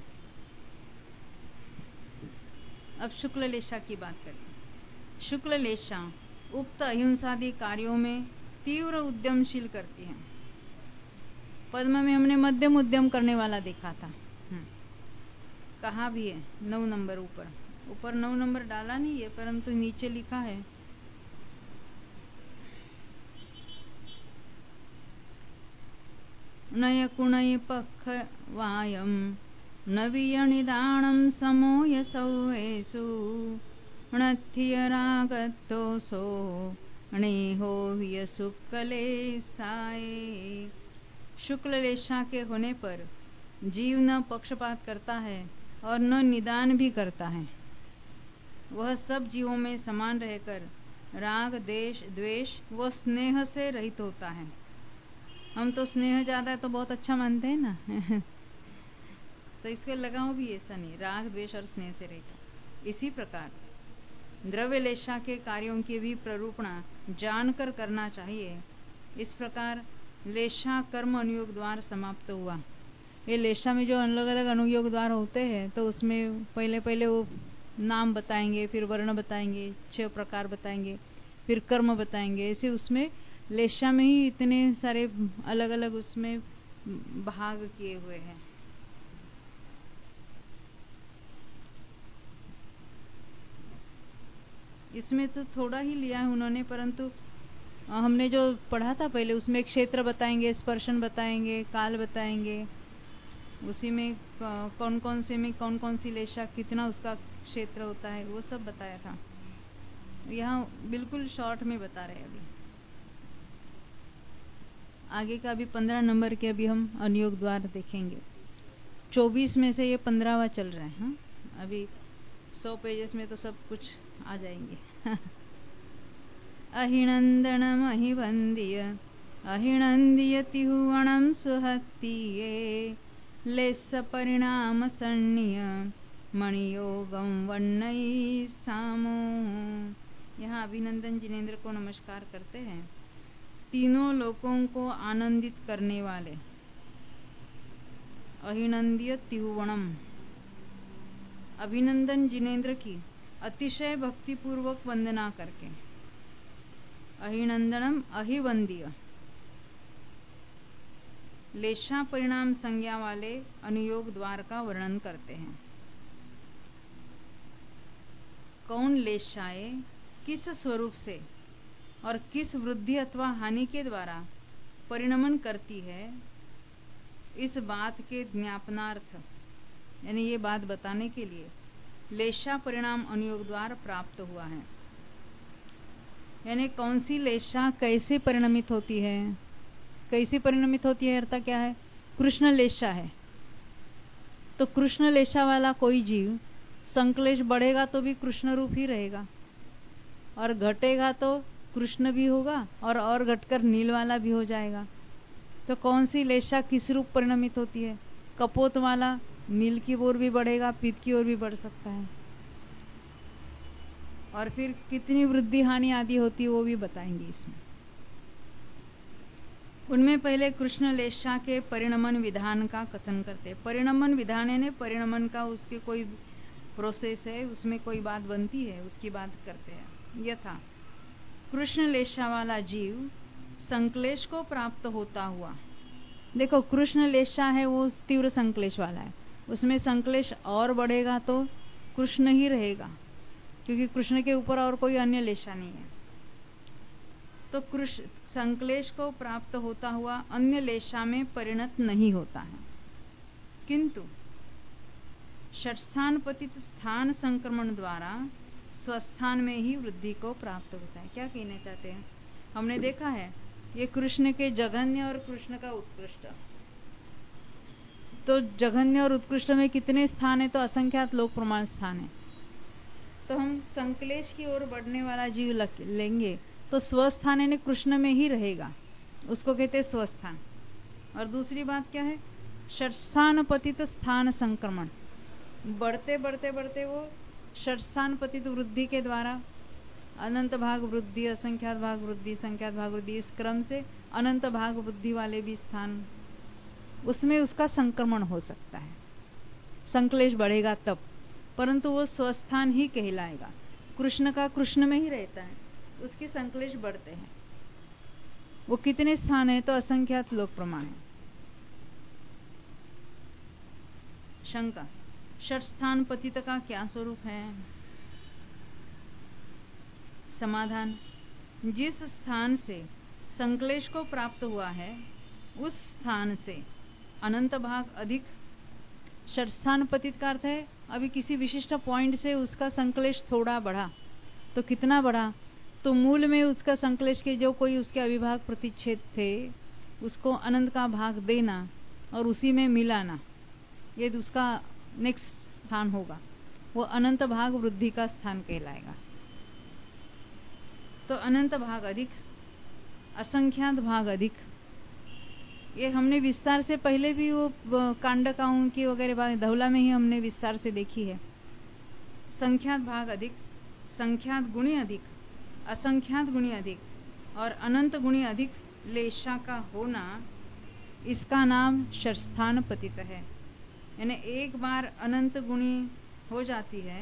[SPEAKER 1] अब शुक्ल लेशा की बात करें। शुक्ल लेशा उक्त अहिंसादि कार्यों में तीव्र उद्यमशील करती है। पद्म में हमने मध्यम उद्यम करने वाला देखा था। कहा भी है 9 नंबर ऊपर 9 नंबर डाला नहीं है, परंतु नीचे लिखा है नय कुणय पख वायम नवीय निदानम समोय सौवेसु णथिय रागतोसो णेहो विय शुक्ले साए। शुक्ल लेशा के होने पर जीव न पक्षपात करता है और न निदान भी करता है। वह सब जीवों में समान रहकर राग, देश, द्वेष व स्नेह से रहित होता है। हम तो स्नेह ज्यादा है तो बहुत अच्छा मानते हैं ना तो इसके लगाव भी ऐसा नहीं, राग, द्वेष और स्नेह से रहित। इसी प्रकार द्रव्य लेशा के कार्यों की भी प्ररूपणा जानकर करना चाहिए। इस प्रकार लेशा कर्म अनुयोग द्वार समाप्त हुआ। ये लेशा में जो अलग अलग अनुयोग द्वार होते हैं तो उसमें पहले वो नाम बताएंगे, फिर वर्ण बताएंगे, 6 प्रकार बताएंगे, फिर कर्म बताएंगे। ऐसे उसमें लेशा में ही इतने सारे अलग अलग उसमें भाग किए हुए हैं। इसमें तो थोड़ा ही लिया है उन्होंने, परंतु हमने जो पढ़ा था पहले उसमें क्षेत्र बताएंगे, स्पर्शन बताएंगे, काल बताएंगे, उसी में कौन कौन से में कौन कौन सी लेशा कितना उसका क्षेत्र होता है वो सब बताया था। यहाँ बिल्कुल शॉर्ट में बता रहे हैं। अभी आगे का अभी 15 नंबर के अभी हम अनुयोग द्वार देखेंगे। 24 में से ये 15वां चल रहा है। हाँ? अभी 100 पेजेस में तो सब कुछ आ जाएंगे। अहिनंदनम अहिवंदिय अहिनंदिय तिहुवणम सुहत्तिये लेस परिणाम सन्निय मणियोगम वन्नई सामो। यहाँ अभिनंदन जिनेन्द्र को नमस्कार करते हैं। तीनों लोकों को आनंदित करने वाले अहिनंदिय तिहुवणम, अभिनंदन जिनेन्द्र की अतिशय भक्तिपूर्वक वंदना करके। अहिनंदनम अहिवंदीय लेशा परिणाम संज्ञा वाले अनुयोग द्वार का वर्णन करते हैं। कौन लेशाएं किस स्वरूप से और किस वृद्धि अथवा हानि के द्वारा परिणमन करती है, इस बात के ज्ञापनार्थ यानी ये बात बताने के लिए लेशा परिणाम अनुयोग द्वार प्राप्त हुआ है। यानी कौन सी लेशा कैसे परिणमित होती है, कैसी परिणमित होती है अर्थात क्या है, कृष्ण लेशा है तो कृष्ण लेशा वाला कोई जीव संक्लेश बढ़ेगा तो भी कृष्ण रूप ही रहेगा और घटेगा तो कृष्ण भी होगा और घटकर नील वाला भी हो जाएगा। तो कौन सी लेशा किस रूप परिणमित होती है, कपोत वाला नील की ओर भी बढ़ेगा, पीत की ओर भी बढ़ सकता है, और फिर कितनी वृद्धि हानि आदि होती है वो भी बताएंगे इसमें। उनमें पहले कृष्ण लेशा के परिणमन विधान का कथन करते हैं। परिणमन विधान यानी परिणमन का उसके कोई प्रोसेस है, उसमें कोई बात बनती है, उसकी बात करते हैं। यथा कृष्ण लेशा वाला जीव संक्लेश को प्राप्त होता हुआ, देखो कृष्ण लेशा है वो तीव्र संक्लेश वाला है, उसमें संक्लेश और बढ़ेगा तो कृष्ण ही रहेगा क्योंकि कृष्ण के ऊपर और कोई अन्य लेशा नहीं है। तो संक्लेश को प्राप्त होता हुआ अन्य लेशा में परिणत नहीं होता है, किंतु षट्स्थान पतित स्थान संक्रमण द्वारा स्वस्थान में ही वृद्धि को प्राप्त होता है। क्या कहना चाहते हैं? हमने देखा है ये कृष्ण के जघन्य और कृष्ण का उत्कृष्ट, तो जघन्य और उत्कृष्ट में कितने स्थान है? तो असंख्यात लोक प्रमाण स्थान है। तो हम संक्लेश की ओर बढ़ने वाला जीव लेंगे तो स्वस्थान यानी कृष्ण में ही रहेगा, उसको कहते हैं स्वस्थान। और दूसरी बात क्या है? षट्स्थान पतित स्थान संक्रमण, बढ़ते बढ़ते बढ़ते वो षट्स्थान पतित वृद्धि के द्वारा अनंत भाग वृद्धि, असंख्यात भाग वृद्धि, संख्यात भाग वृद्धि, इस क्रम से अनंत भाग वृद्धि वाले भी स्थान, उसमें उसका संक्रमण हो सकता है, संक्लेश बढ़ेगा तब, परंतु वो स्वस्थान ही कहलाएगा। कृष्ण का कृष्ण में ही रहता है, उसके संक्लेश बढ़ते हैं। वो कितने स्थान है? तो असंख्यात लोक प्रमाण है। शंका, षट्स्थान पतित का क्या स्वरूप है? समाधान, जिस स्थान से संक्लेश को प्राप्त हुआ है उस स्थान से अनंत भाग अधिक। षट्स्थान पतित का अर्थ है अभी किसी विशिष्ट पॉइंट से उसका संक्लेश थोड़ा बढ़ा, तो कितना बढ़ा? तो मूल में उसका संक्लेश के जो कोई उसके अविभाग प्रतिच्छेद थे उसको अनंत का भाग देना और उसी में मिलाना, ये उसका नेक्स्ट स्थान होगा, वो अनंत भाग वृद्धि का स्थान कहलाएगा। तो अनंत भाग अधिक, असंख्यात भाग अधिक, ये हमने विस्तार से पहले भी वो कांडकाओं की वगैरह धवला में ही हमने विस्तार से देखी है। संख्यात भाग अधिक, संख्यात गुणी अधिक, असंख्यात गुणी अधिक और अनंत गुणी अधिक लेशा का होना, इसका नाम षट्स्थान पतित है। यानी एक बार अनंत गुणी हो जाती है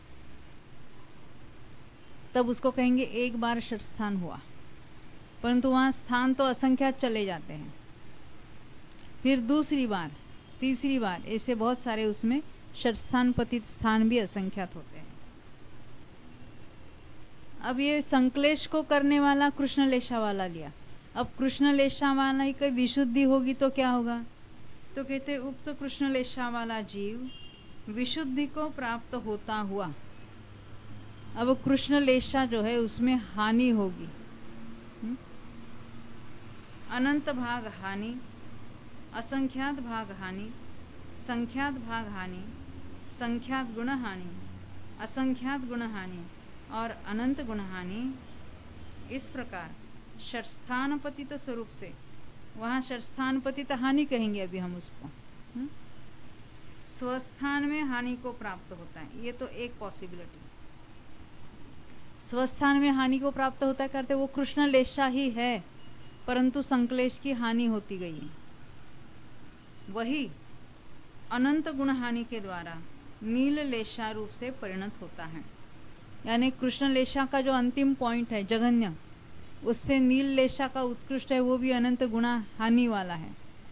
[SPEAKER 1] तब उसको कहेंगे एक बार षट्स्थान हुआ, परंतु वहां स्थान तो असंख्यात चले जाते हैं। फिर दूसरी बार, तीसरी बार, ऐसे बहुत सारे उसमें षट्स्थान पतित स्थान भी असंख्यात होते हैं। अब ये संक्लेश को करने वाला कृष्ण लेशा वाला लिया। अब कृष्ण लेशा वाला ही कोई विशुद्धि होगी तो क्या होगा? तो कहते उक्त कृष्ण लेशा वाला जीव विशुद्धि को प्राप्त होता हुआ, अब कृष्ण लेशा जो है उसमें हानि होगी, अनंत भाग हानि, असंख्यात भाग हानि, संख्यात भाग हानि, संख्यात गुण हानि, असंख्यात गुण हानि और अनंत गुण हानि। इस प्रकार षट्स्थान पतित स्वरूप से, वहां षट्स्थान पतित हानि कहेंगे अभी हम उसको, स्वस्थान में हानि को प्राप्त होता है। ये तो एक पॉसिबिलिटी, स्वस्थान में हानि को प्राप्त होता है करते वो कृष्ण लेशा ही है, परंतु संक्लेश की हानि होती गई है। वही अनंत गुण हानि के द्वारा नील लेशा रूप से परिणत होता है। यानी कृष्ण लेशा का जो अंतिम पॉइंट है जघन्य, उससे नील लेशा का उत्कृष्ट है, वो भी अनंत गुणा हानि वाला है।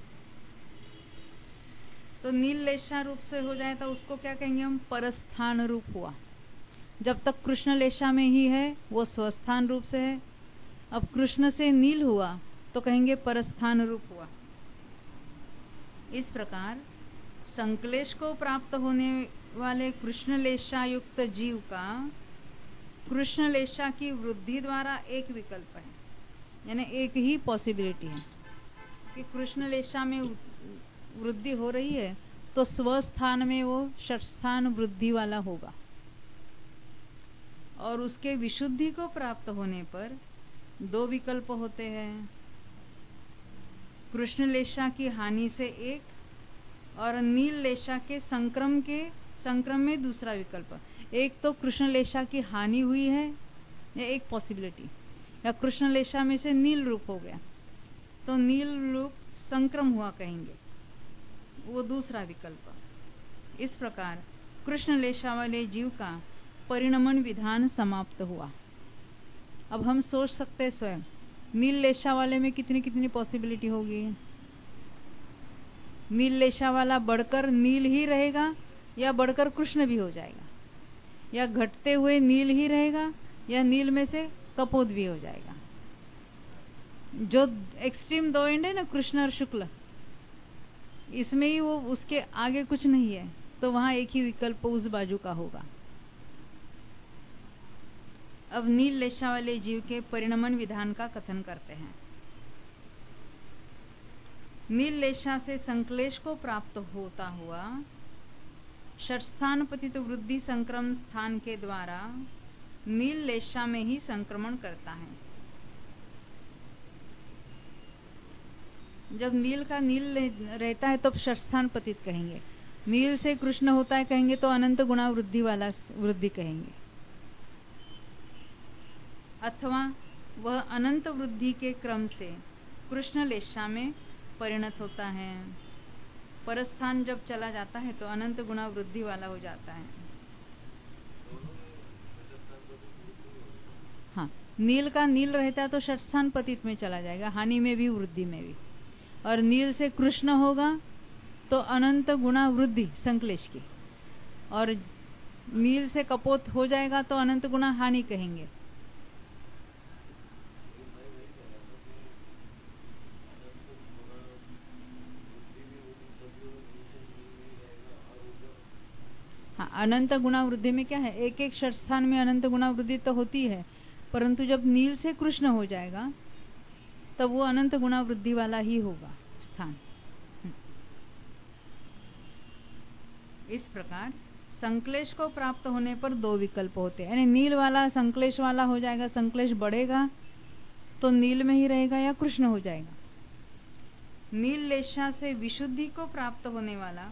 [SPEAKER 1] तो नील लेशा रूप से हो जाए तो उसको क्या कहेंगे हम? परस्थान रूप हुआ। जब तक कृष्ण लेशा में ही है वो स्वस्थान रूप से है, अब कृष्ण से नील हुआ तो कहेंगे परस्थान रूप हुआ। इस प्रकार संक्लेश को प्राप्त होने वाले कृष्ण लेशा युक्त जीव का कृष्ण लेशा की वृद्धि द्वारा एक विकल्प है, यानी एक ही पॉसिबिलिटी है कि कृष्ण लेशा में वृद्धि हो रही है तो स्वस्थान में वो षट्स्थान वृद्धि वाला होगा, और उसके विशुद्धि को प्राप्त होने पर दो विकल्प होते हैं, कृष्ण लेशा की हानि से एक, और नील लेशा के संक्रम में दूसरा विकल्प। एक तो कृष्ण लेशा की हानि हुई है, या एक पॉसिबिलिटी, या कृष्ण लेशा में से नील रूप हो गया तो नील रूप संक्रम हुआ कहेंगे, वो दूसरा विकल्प। इस प्रकार कृष्ण लेशा वाले जीव का परिणमन विधान समाप्त हुआ। अब हम सोच सकते हैं स्वयं नील लेशा वाले में कितनी कितनी पॉसिबिलिटी होगी। नील लेशा वाला बढ़कर नील ही रहेगा या बढ़कर कृष्ण भी हो जाएगा, या घटते हुए नील ही रहेगा या नील में से कपोत भी हो जाएगा। जो एक्सट्रीम दो एंड है ना, कृष्ण और शुक्ल, इसमें ही वो, उसके आगे कुछ नहीं है, तो वहां एक ही विकल्प उस बाजू का होगा। अब नील लेशा वाले जीव के परिणमन विधान का कथन करते हैं। नील लेशा से संक्लेश को प्राप्त होता हुआ षष्ठान पतित वृद्धि संक्रमण स्थान के द्वारा नील लेशा में ही संक्रमण करता है। जब नील का नील रहता है तो षष्ठान पतित कहेंगे, नील से कृष्ण होता है कहेंगे तो अनंत गुणा वृद्धि वाला वृद्धि कहेंगे, अथवा वह अनंत वृद्धि के क्रम से कृष्ण लेशा में परिणत होता है। परस्थान जब चला जाता है तो अनंत गुणा वृद्धि वाला हो जाता है। हाँ, नील का नील रहता है तो षष्ठान पतित में चला जाएगा, हानि में भी वृद्धि में भी। और नील से कृष्ण होगा तो अनंत गुणा वृद्धि संक्लेश की, और नील से कपोत हो जाएगा तो अनंत गुणा हानि कहेंगे। हाँ, अनंत गुणा वृद्धि में क्या है, एक एक षष्ठान में अनंत गुणा वृद्धि तो होती है, परंतु जब नील से कृष्ण हो जाएगा तब वो अनंत गुणा वृद्धि वाला ही होगा स्थान। इस प्रकार संक्लेश को प्राप्त होने पर दो विकल्प होते हैं, यानी नील वाला संक्लेश वाला हो जाएगा, संक्लेश बढ़ेगा तो नील में ही रहेगा या कृष्ण हो जाएगा। नील लेशा से विशुद्धि को प्राप्त होने वाला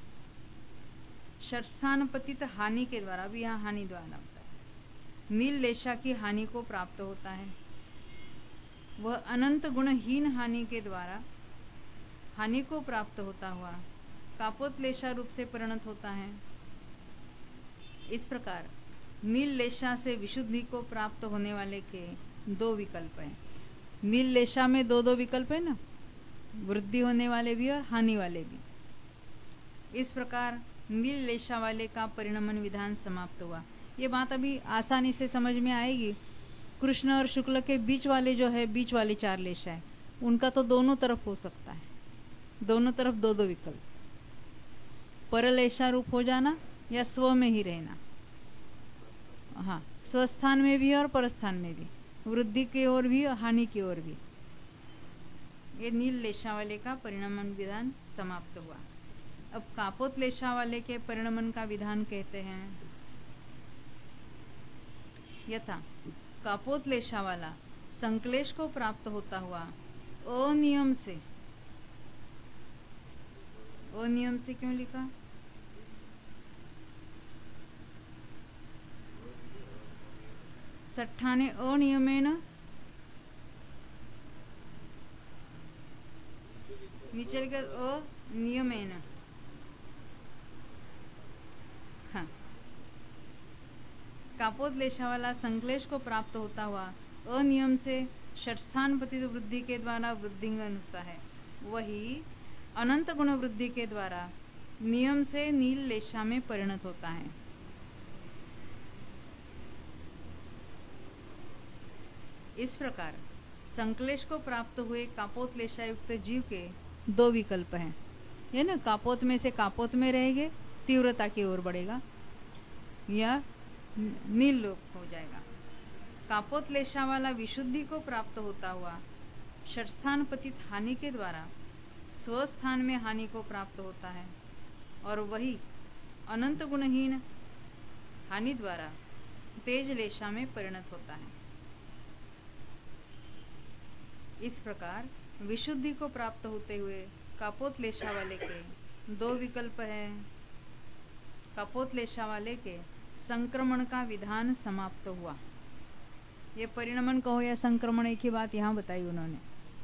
[SPEAKER 1] षष्ठान पतित हानि के द्वारा, भी यहाँ हानि द्वारा होता है, नील लेशा की हानि को प्राप्त होता है। वह अनंत गुणहीन हानि के द्वारा हानि को प्राप्त होता हुआ कापोत लेशा रूप से परिणत होता है। इस प्रकार नील लेशा से विशुद्धि को प्राप्त होने वाले के दो विकल्प हैं। नील लेशा में दो दो विकल्प है ना, वृद्धि होने वाले भी और हानि वाले भी। इस प्रकार नील लेशा वाले का परिणमन विधान समाप्त हुआ। ये बात अभी आसानी से समझ में आएगी। कृष्ण और शुक्ल के बीच वाले जो है, बीच वाले चार लेशा है, उनका तो दोनों तरफ हो सकता है, दोनों तरफ दो दो विकल्प, परलेशा रूप हो जाना या स्व में ही रहना। हाँ, स्वस्थान में भी और परस्थान में भी, वृद्धि की ओर भी और हानि की ओर भी। ये नील लेशा वाले का परिणमन विधान समाप्त हुआ। अब कापोत लेशा वाले के परिणमन का विधान कहते हैं। यथा कापोत लेशा वाला संक्लेश को प्राप्त होता हुआ अनियम से क्यों लिखा, सट्ठाने अनियमेन, नीचे लिखा अनियमेन। हाँ, कापोत लेशा वाला संक्लेश को प्राप्त होता हुआ अनियम से षष्ठान पतित वृद्धि के द्वारा वृद्धिंगन होता है। वही अनंत गुण वृद्धि के द्वारा नियम से नील लेशा में परिणत होता है। इस प्रकार संक्लेश को प्राप्त हुए कापोत लेशा युक्त जीव के दो विकल्प हैं, ये ना, कापोत में से कापोत में रहेंगे, तीव्रता की ओर बढ़ेगा, या नील लोप हो जाएगा। कापोत लेशा वाला विशुद्धि को प्राप्त होता हुआ षष्ठान पतित हानि के द्वारा स्वस्थान में हानि को प्राप्त होता है, और वही अनंत गुणहीन हानि द्वारा तेज लेशा में परिणत होता है। इस प्रकार विशुद्धि को प्राप्त होते हुए कापोत लेशा वाले के दो विकल्प हैं। कापोत लेशा वाले के संक्रमण का विधान समाप्त हुआ। ये परिणमन कहो या संक्रमण, एक ही बात यहां बताई उन्होंने।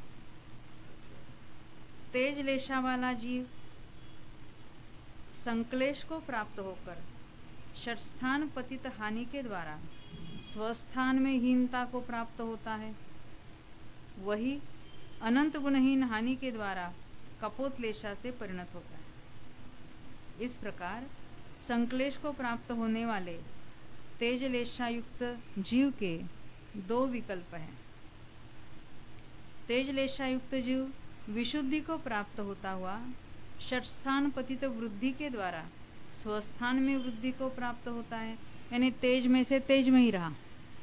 [SPEAKER 1] तेज लेशा वाला जीव संक्लेश को प्राप्त होकर षष्ठान पतित हानि के द्वारा स्वस्थान में हीनता को प्राप्त होता है। वही अनंत गुणहीन हानि के द्वारा कपोत लेशा से परिणत होता है। इस प्रकार संक्लेश को प्राप्त होने वाले तेज लेशा युक्त जीव के दो विकल्प हैं। तेज लेशा युक्त जीव विशुद्धि को प्राप्त होता हुआ षट स्थान पतित वृद्धि के द्वारा स्वस्थान में वृद्धि को प्राप्त होता है, यानी तेज में से तेज में ही रहा।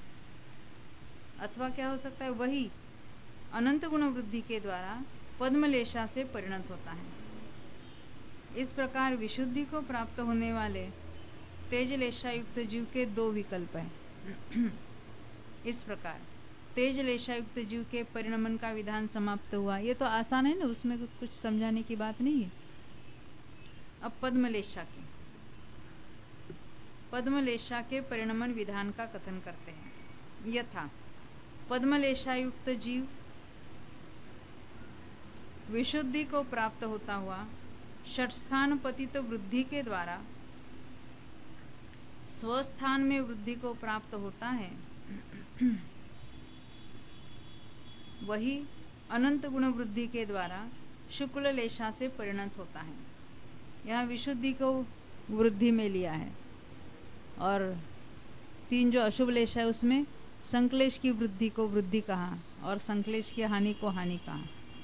[SPEAKER 1] अथवा क्या हो सकता है, वही अनंत गुण वृद्धि के द्वारा पद्मलेशा से परिणत होता है। इस प्रकार विशुद्धि को प्राप्त होने वाले तेज लेशा युक्त जीव के दो विकल्प हैं। इस प्रकार तेज लेशा युक्त जीव के परिणमन का विधान समाप्त हुआ। ये तो आसान है ना, उसमें कुछ समझाने की बात नहीं है। अब पद्मलेशा के परिणमन विधान का कथन करते हैं। यथा पद्मलेशा युक्त जीव विशुद्धि को प्राप्त होता हुआ षट स्थान पतित वृद्धि के द्वारा स्वस्थान में वृद्धि को प्राप्त होता है, वही अनंत गुण वृद्धि के द्वारा शुक्ल लेशा से परिणत होता है। यहाँ विशुद्धि को वृद्धि में लिया है और तीन जो अशुभ लेश है उसमें संक्लेश की वृद्धि को वृद्धि कहा और संक्लेश की हानि को हानि कहा।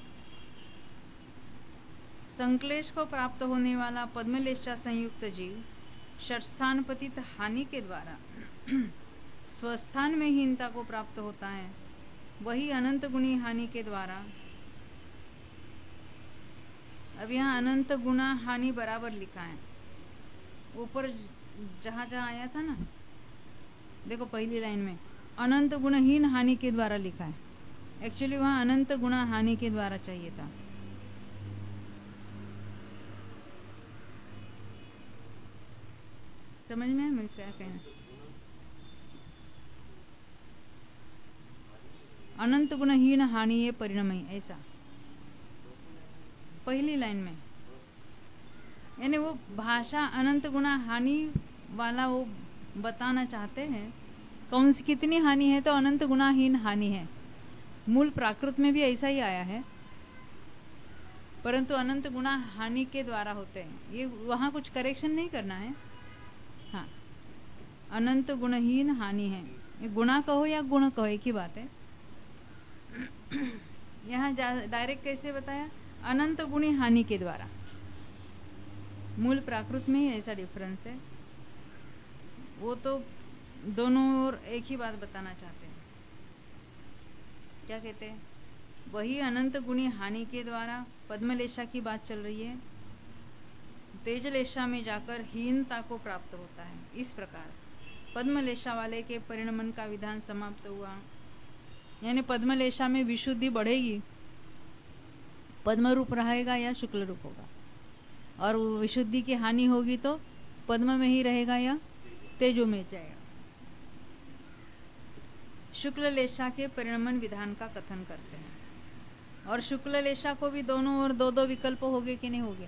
[SPEAKER 1] संक्लेश को प्राप्त होने वाला पद्मलेशा संयुक्त जीव षटस्थान पतित हानि के द्वारा स्वस्थान में हीनता को प्राप्त होता है, वही अनंत गुणी हानि के द्वारा। अब यहाँ अनंत गुणा हानि बराबर लिखा है, ऊपर जहां जहां आया था ना, देखो पहली लाइन में अनंत गुणहीन हानि के द्वारा लिखा है। एक्चुअली वहां अनंत गुणा हानि के द्वारा चाहिए था। समझ में मैं क्या कहना, अनंत गुणहीन हानि ये परिणमय, ऐसा पहली लाइन में, यानी वो भाषा अनंत गुणा हानि वाला वो बताना चाहते हैं कौन सी कितनी हानि है, तो अनंत गुणाहीन हानि है। मूल प्राकृत में भी ऐसा ही आया है, परंतु अनंत गुणा हानि के द्वारा होते हैं। ये वहां कुछ करेक्शन नहीं करना है। हाँ, अनंत गुणहीन हानि है, ये गुणा कहो या गुण कहो एक ही बात है। यहाँ डायरेक्ट कैसे बताया, अनंत गुणी हानि के द्वारा। मूल प्राकृत में ही ऐसा डिफरेंस है, वो तो दोनों ओर एक ही बात बताना चाहते हैं। क्या कहते हैं, वही अनंत गुणी हानि के द्वारा पद्मलेशा की बात चल रही है, तेजलेशा में जाकर हीनता को प्राप्त होता है। इस प्रकार पद्मलेशा वाले के परिणमन का विधान समाप्त हुआ, यानी पद्मलेशा में विशुद्धि बढ़ेगी, पद्म रूप रहेगा या शुक्ल रूप होगा, और विशुद्धि की हानि होगी तो पद्म में ही रहेगा या तेजो में जाएगा। शुक्ल लेशा के परिणमन विधान का कथन करते हैं, और शुक्ल लेशा को भी दोनों ओर दो दो विकल्प होंगे कि नहीं होंगे।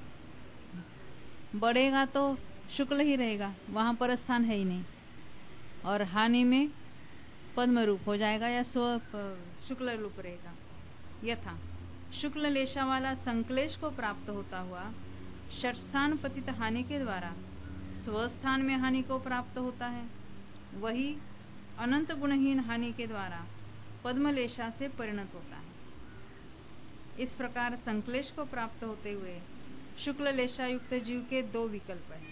[SPEAKER 1] बढ़ेगा तो शुक्ल ही रहेगा, वहां पर स्थान है ही नहीं, और हानि में पद्म रूप हो जाएगा या शुक्ल रूप रहेगा। यथा शुक्ल लेशा वाला संक्लेश को प्राप्त होता हुआ षटस्थान पतित हानि के द्वारा स्वस्थान में हानि को प्राप्त होता है, वही अनंत गुणहीन हानि के द्वारा पद्मलेशा से परिणत होता है। इस प्रकार संक्लेश को प्राप्त होते हुए शुक्ल लेशा युक्त जीव के दो विकल्प हैं।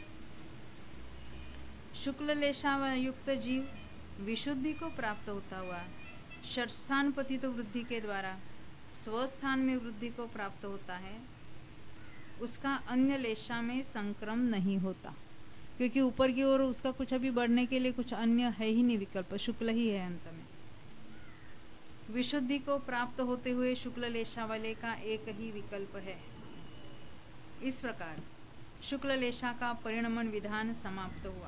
[SPEAKER 1] शुक्ल लेशा युक्त जीव विशुद्धि को प्राप्त होता हुआ षटस्थान पतित वृद्धि के द्वारा स्वस्थान में वृद्धि को प्राप्त होता है, उसका अन्य लेशा में संक्रम नहीं होता, क्योंकि ऊपर की ओर उसका कुछ अभी बढ़ने के लिए कुछ अन्य है ही नहीं विकल्प, शुक्ल ही है अंत में। विशुद्धि को प्राप्त होते हुए शुक्ल लेशा वाले का एक ही विकल्प है। इस प्रकार शुक्ल लेशा का परिणमन विधान समाप्त हुआ।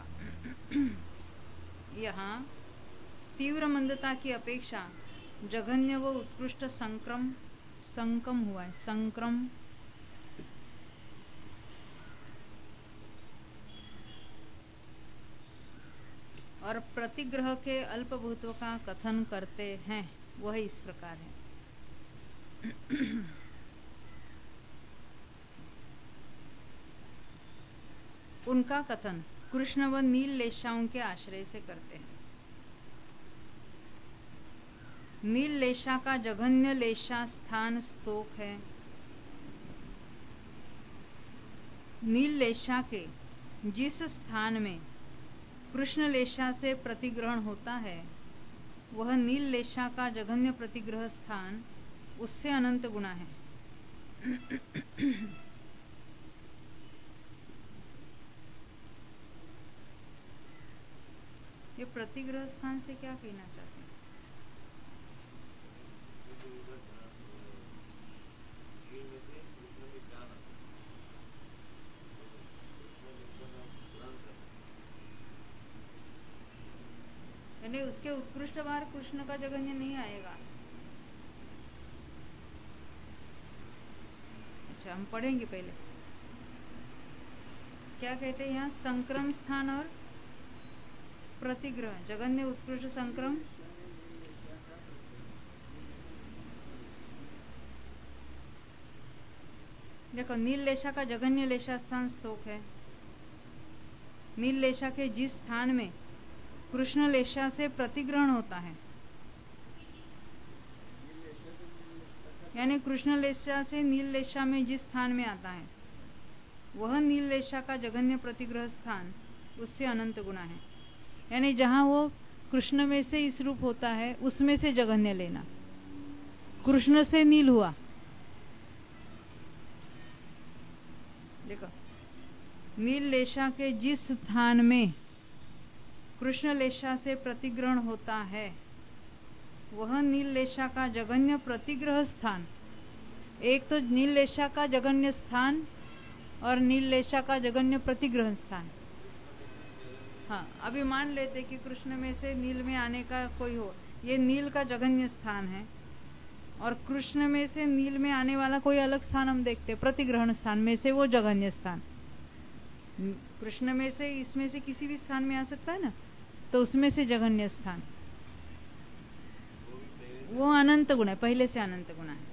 [SPEAKER 1] यहाँ तीव्र मंदता की अपेक्षा जघन्य व उत्कृष्ट संक्रम हुआ है, संक्रम। और प्रतिग्रह के अल्पभूतों का कथन करते हैं, वह इस प्रकार है। उनका कथन कृष्ण व नील लेशाओं के आश्रय से करते हैं। नील लेशा का जघन्य लेशा स्थान स्तोक है। नील लेशा के जिस स्थान में कृष्ण लेशा से प्रतिग्रहण होता है वह नील लेशा का जघन्य प्रतिग्रह स्थान उससे अनंत गुना है। ये प्रतिग्रह स्थान से क्या कहना चाहते हैं? यानी उसके उत्कृष्ट बाहर कृष्ण का जघन्य नहीं आएगा। अच्छा, हम पढ़ेंगे पहले क्या कहते हैं यहाँ। संक्रम स्थान और प्रतिग्रह, जघन्य उत्कृष्ट संक्रम, देखो नील लेशा का जघन्य लेशा स्थान स्तोक है। नील लेशा के जिस स्थान में कृष्ण लेशा से प्रतिग्रहण होता है, यानी कृष्ण लेशा से नील लेशा में जिस स्थान में आता है वह नील लेशा का जघन्य प्रतिग्रह स्थान उससे अनंत गुना है। यानी जहां वो कृष्ण में से इस रूप होता है उसमें से जघन्य लेना। कृष्ण से नील हुआ, देखो नील लेशा के जिस स्थान में कृष्ण लेशा से प्रतिग्रहण होता है वह नील लेशा का जघन्य प्रतिग्रह स्थान। एक तो नील लेशा का जघन्य स्थान और नील लेशा का जघन्य प्रतिग्रह स्थान। हाँ, अभी मान लेते कि कृष्ण में से नील में आने का कोई हो, ये नील का जघन्य स्थान है और कृष्ण में से नील में आने वाला कोई अलग स्थान हम देखते, प्रतिग्रहण स्थान में से वो जघन्य स्थान। कृष्ण में से इसमें से किसी भी स्थान में आ सकता है ना, तो उसमें से जघन्य स्थान वो अनंत गुण है, पहले से अनंत गुण है।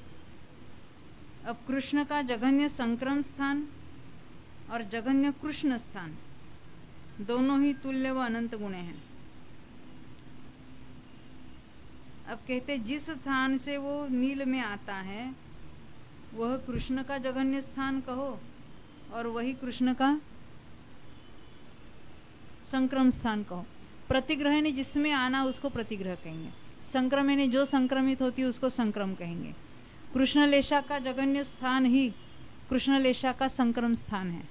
[SPEAKER 1] अब कृष्ण का जघन्य संक्रम स्थान और जघन्य कृष्ण स्थान दोनों ही तुल्य व अनंत गुणे हैं। अब कहते जिस स्थान से वो नील में आता है वह कृष्ण का जघन्य स्थान कहो और वही कृष्ण का संक्रम स्थान कहो। प्रतिग्रह ने जिसमें आना उसको प्रतिग्रह कहेंगे, संक्रम ने जो संक्रमित होती है उसको संक्रम कहेंगे। कृष्ण लेशा का जघन्य स्थान ही कृष्ण लेशा का संक्रम स्थान है।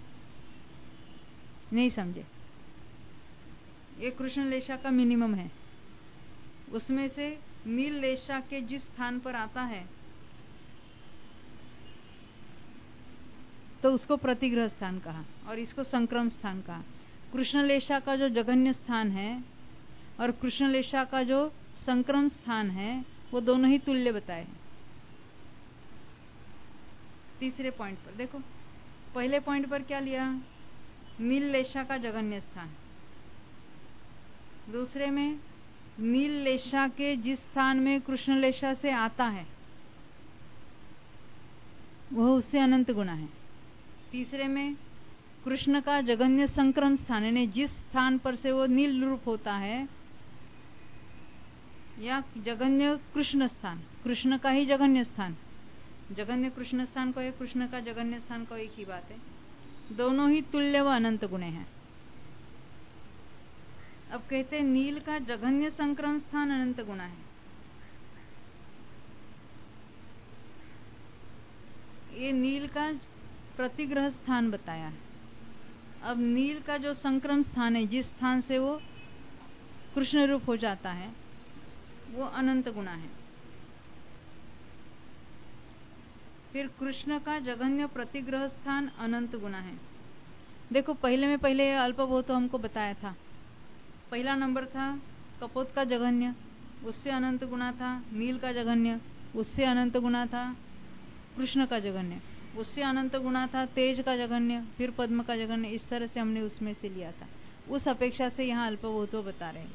[SPEAKER 1] नहीं समझे? ये कृष्ण लेशा का मिनिमम है, उसमें से नील लेशा के जिस स्थान पर आता है तो उसको प्रतिग्रह स्थान कहा और इसको संक्रम स्थान कहा। कृष्ण लेशा का जो जघन्य स्थान है और कृष्ण लेशा का जो संक्रम स्थान है वो दोनों ही तुल्य बताए हैं। तीसरे पॉइंट पर देखो, पहले पॉइंट पर क्या लिया, नील लेशा का जघन्य स्थान। दूसरे में नील लेशा के जिस स्थान में कृष्ण लेशा से आता है वह उससे अनंत गुना है। तीसरे में कृष्ण का जघन्य संक्रम स्थान, यानी जिस स्थान पर से वो नील रूप होता है, या जघन्य कृष्ण स्थान, कृष्ण का ही जघन्य स्थान, जघन्य कृष्ण स्थान को एक, कृष्ण का जघन्य स्थान को एक ही बात है, दोनों ही तुल्य व अनंत गुणे हैं। अब कहते हैं नील का जघन्य संक्रम स्थान अनंत गुना है। ये नील का प्रतिग्रह स्थान बताया है। अब नील का जो संक्रम स्थान है, जिस स्थान से वो कृष्ण रूप हो जाता है, वो अनंत गुना है। फिर कृष्ण का जघन्य प्रतिग्रह स्थान अनंत गुना है। देखो पहले अल्प बहुत हमको बताया था। पहला नंबर था कपोत का जघन्य, उससे अनंत गुना था। नील का जघन्य, उससे अनंत गुना था। कृष्ण का जघन्य, उससे अनंत गुना था। तेज का जघन्य, फिर पद्म का जघन्य, इस तरह से हमने उसमें से लिया था। उस अपेक्षा से यहाँ अल्प बहुत बता रहे हैं।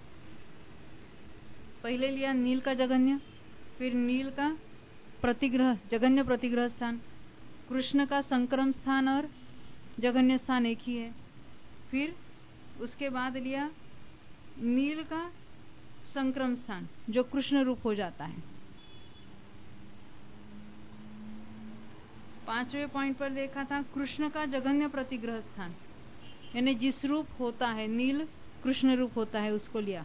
[SPEAKER 1] पहले लिया नील का जघन्य, फिर नील का प्रतिग्रह, जघन्य प्रतिग्रह स्थान, कृष्ण का संक्रम स्थान और जघन्य स्थान एक ही है। फिर उसके बाद लिया नील का संक्रम स्थान जो कृष्ण रूप हो जाता है। 5वें पॉइंट पर देखा था कृष्ण का जघन्य प्रतिग्रह स्थान, यानी जिस रूप होता है नील कृष्ण रूप होता है उसको लिया,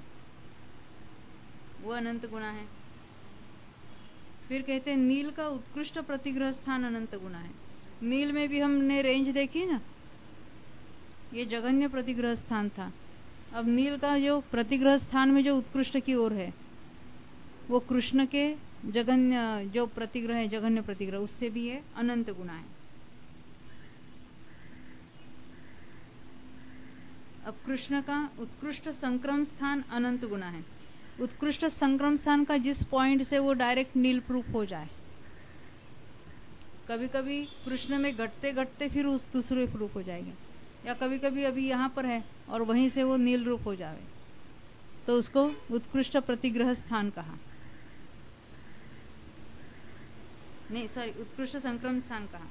[SPEAKER 1] वो अनंत गुणा है। फिर कहते हैं नील का उत्कृष्ट प्रतिग्रह स्थान अनंत गुणा है। नील में भी हमने रेंज देखी ना, ये जघन्य प्रतिग्रह स्थान था। अब नील का जो प्रतिग्रह स्थान में जो उत्कृष्ट की ओर है वो कृष्ण के जघन्य जो प्रतिग्रह है, जघन्य प्रतिग्रह, उससे भी ये अनंत गुणा है। अब कृष्ण का उत्कृष्ट संक्रम स्थान अनंत गुणा है। उत्कृष्ट संक्रम स्थान का जिस पॉइंट से वो डायरेक्ट नील प्रूफ हो जाए, कभी कभी कृष्ण में घटते घटते फिर उस दूसरे रूप हो जाएंगे, या कभी कभी अभी यहाँ पर है और वहीं से वो नील रूप हो जावे, तो उसको उत्कृष्ट प्रतिग्रह स्थान कहा, नहीं सॉरी उत्कृष्ट संक्रम स्थान कहा।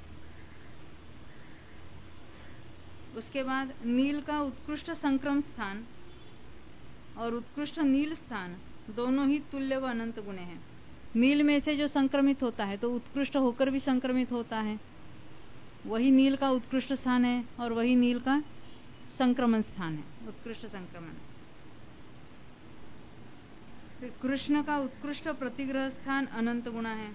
[SPEAKER 1] उसके बाद नील का उत्कृष्ट संक्रम स्थान और उत्कृष्ट नील स्थान दोनों ही तुल्य व अनंत गुणे हैं। नील में से जो संक्रमित होता है तो उत्कृष्ट होकर भी संक्रमित होता है, वही नील का उत्कृष्ट स्थान है और वही नील का संक्रमण स्थान है, उत्कृष्ट संक्रमण। फिर कृष्ण का उत्कृष्ट प्रतिग्रह स्थान अनंत गुणा है,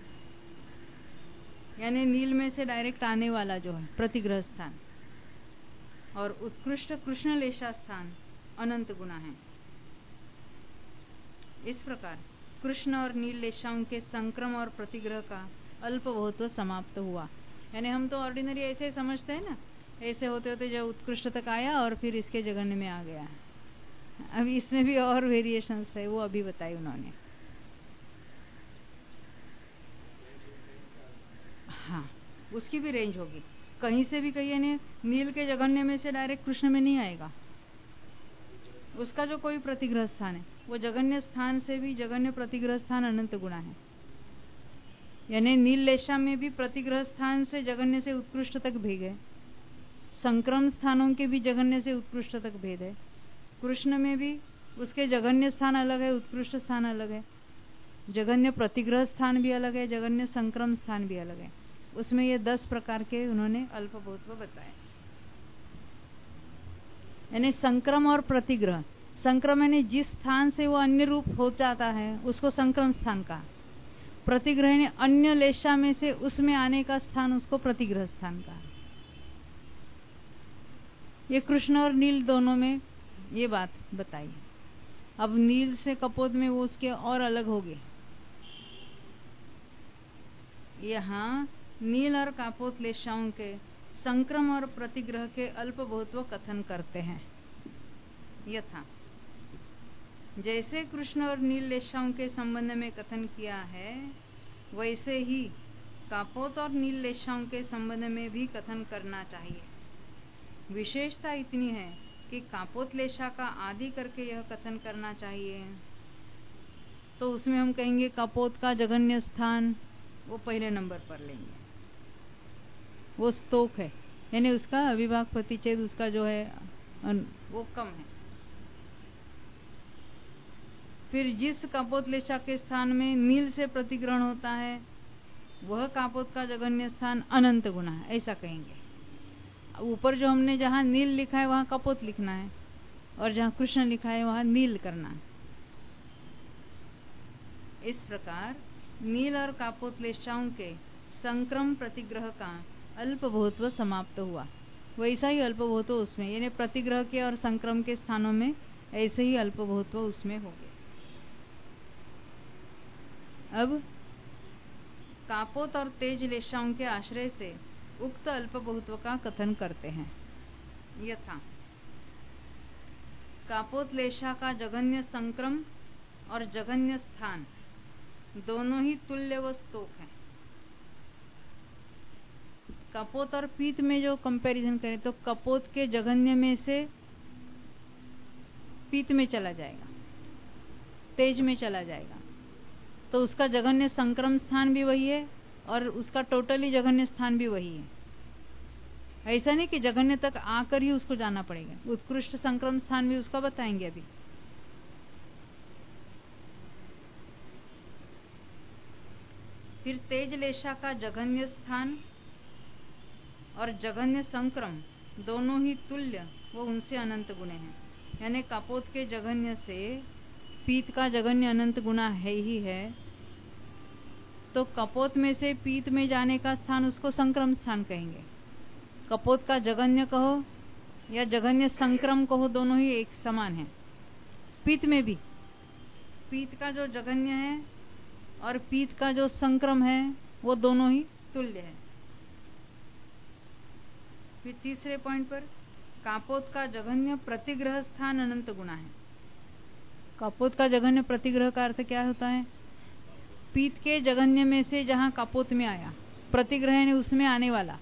[SPEAKER 1] यानी नील में से डायरेक्ट आने वाला जो है प्रतिग्रह स्थान, और उत्कृष्ट कृष्ण लेशा स्थान अनंत गुणा है। इस प्रकार कृष्ण और नील लेशाओं के संक्रम और प्रतिग्रह का अल्प बहुत्व समाप्त हुआ। यानी हम तो ऑर्डिनरी ऐसे समझते हैं ना, ऐसे होते होते जो उत्कृष्ट तक आया और फिर इसके जघन्य में आ गया। अभी इसमें भी और वेरिएशंस है, वो अभी बताई उन्होंने। हाँ, उसकी भी रेंज होगी, कहीं से भी कहीं, यानी नील के जघन्य में से डायरेक्ट कृष्ण में नहीं आएगा, उसका जो कोई प्रतिग्रह स्थान है वो जघन्य स्थान से भी जघन्य प्रतिग्रह स्थान अनंत गुणा है। यानी नील लेशा में भी प्रतिग्रह स्थान से जघन्य से उत्कृष्ट तक भेद है, संक्रम स्थानों के भी जघन्य से उत्कृष्ट तक भेद है। कृष्ण में भी उसके जघन्य स्थान अलग है, उत्कृष्ट स्थान अलग है, जघन्य प्रतिग्रह स्थान भी अलग है, जघन्य संक्रम स्थान भी अलग है। उसमें ये 10 प्रकार के उन्होंने अल्प बहुत्व बताए। यानी संक्रम और प्रतिग्रह, संक्रम यानी जिस स्थान से वो अन्य रूप हो जाता है उसको संक्रम स्थान कहा। प्रतिग्रह यानी अन्य लेशा में से उसमें आने का स्थान, उसको प्रतिग्रह स्थान कहा। ये कृष्ण और नील दोनों में ये बात बताई। अब नील से कपोत में वो उसके और अलग हो गए। यहाँ नील और कापोत लेशाओं के संक्रम और प्रतिग्रह के अल्प बहुत्व कथन करते हैं। यथा जैसे कृष्ण और नील लेशाओं के संबंध में कथन किया है, वैसे ही कापोत और नील लेशाओं के संबंध में भी कथन करना चाहिए। विशेषता इतनी है कि कापोत लेशा का आदि करके यह कथन करना चाहिए। तो उसमें हम कहेंगे कापोत का जघन्य स्थान वो पहले नंबर पर लेंगे, वो स्तोक है, यानी उसका अविभाग प्रतिच्छेद उसका जो है वो कम है। फिर जिस कापोत लेशा के स्थान में नील से प्रतिग्रहण होता है वह कापोत का जघन्य स्थान अनंत गुणा है, ऐसा कहेंगे। ऊपर जो हमने जहां नील लिखा है वहां कापोत लिखना है, और जहां कृष्ण लिखा है वहां नील करना है। इस प्रकार नील और कापोत लेशाओं के संक्रम प्रतिग्रह का अल्प बहुत्व समाप्त हुआ। वैसा ही अल्प बहुत्व उसमें, यानी प्रतिग्रह के और संक्रम के स्थानों में ऐसे ही अल्प बहुत्व उसमें हो गए। अब कापोत और तेज लेशाओं के आश्रय से उक्त अल्प बहुत्व का कथन करते हैं। यथा कापोत लेशा का जघन्य संक्रम और जघन्य स्थान दोनों ही तुल्य व स्तोक है। कपोत और पीत में जो कंपैरिजन करें तो कपोत के जघन्य में से पीत में चला जाएगा, तेज में चला जाएगा, तो उसका जघन्य संक्रम स्थान भी वही है और उसका टोटली जघन्य स्थान भी वही है। ऐसा नहीं कि जघन्य तक आकर ही उसको जाना पड़ेगा। उत्कृष्ट संक्रम स्थान भी उसका बताएंगे अभी। फिर तेज लेशा का जघन्य स्थान और जघन्य संक्रम दोनों ही तुल्य वो उनसे अनंत गुणे हैं। यानी कपोत के जघन्य से पीत का जघन्य अनंत गुना है ही है, तो कपोत में से पीत में जाने का स्थान उसको संक्रम स्थान कहेंगे। कपोत का जघन्य कहो या जघन्य संक्रम कहो, दोनों ही एक समान है। पीत में भी पीत का जो जघन्य है और पीत का जो संक्रम है वो दोनों ही तुल्य है। फिर तीसरे पॉइंट पर कापोत का जघन्य प्रतिग्रह स्थान अनंत गुना है। कापोत का जघन्य प्रतिग्रह का अर्थ क्या होता है? पीत के जघन्य में से जहां कापोत में आया, प्रतिग्रह ने उसमें आने वाला,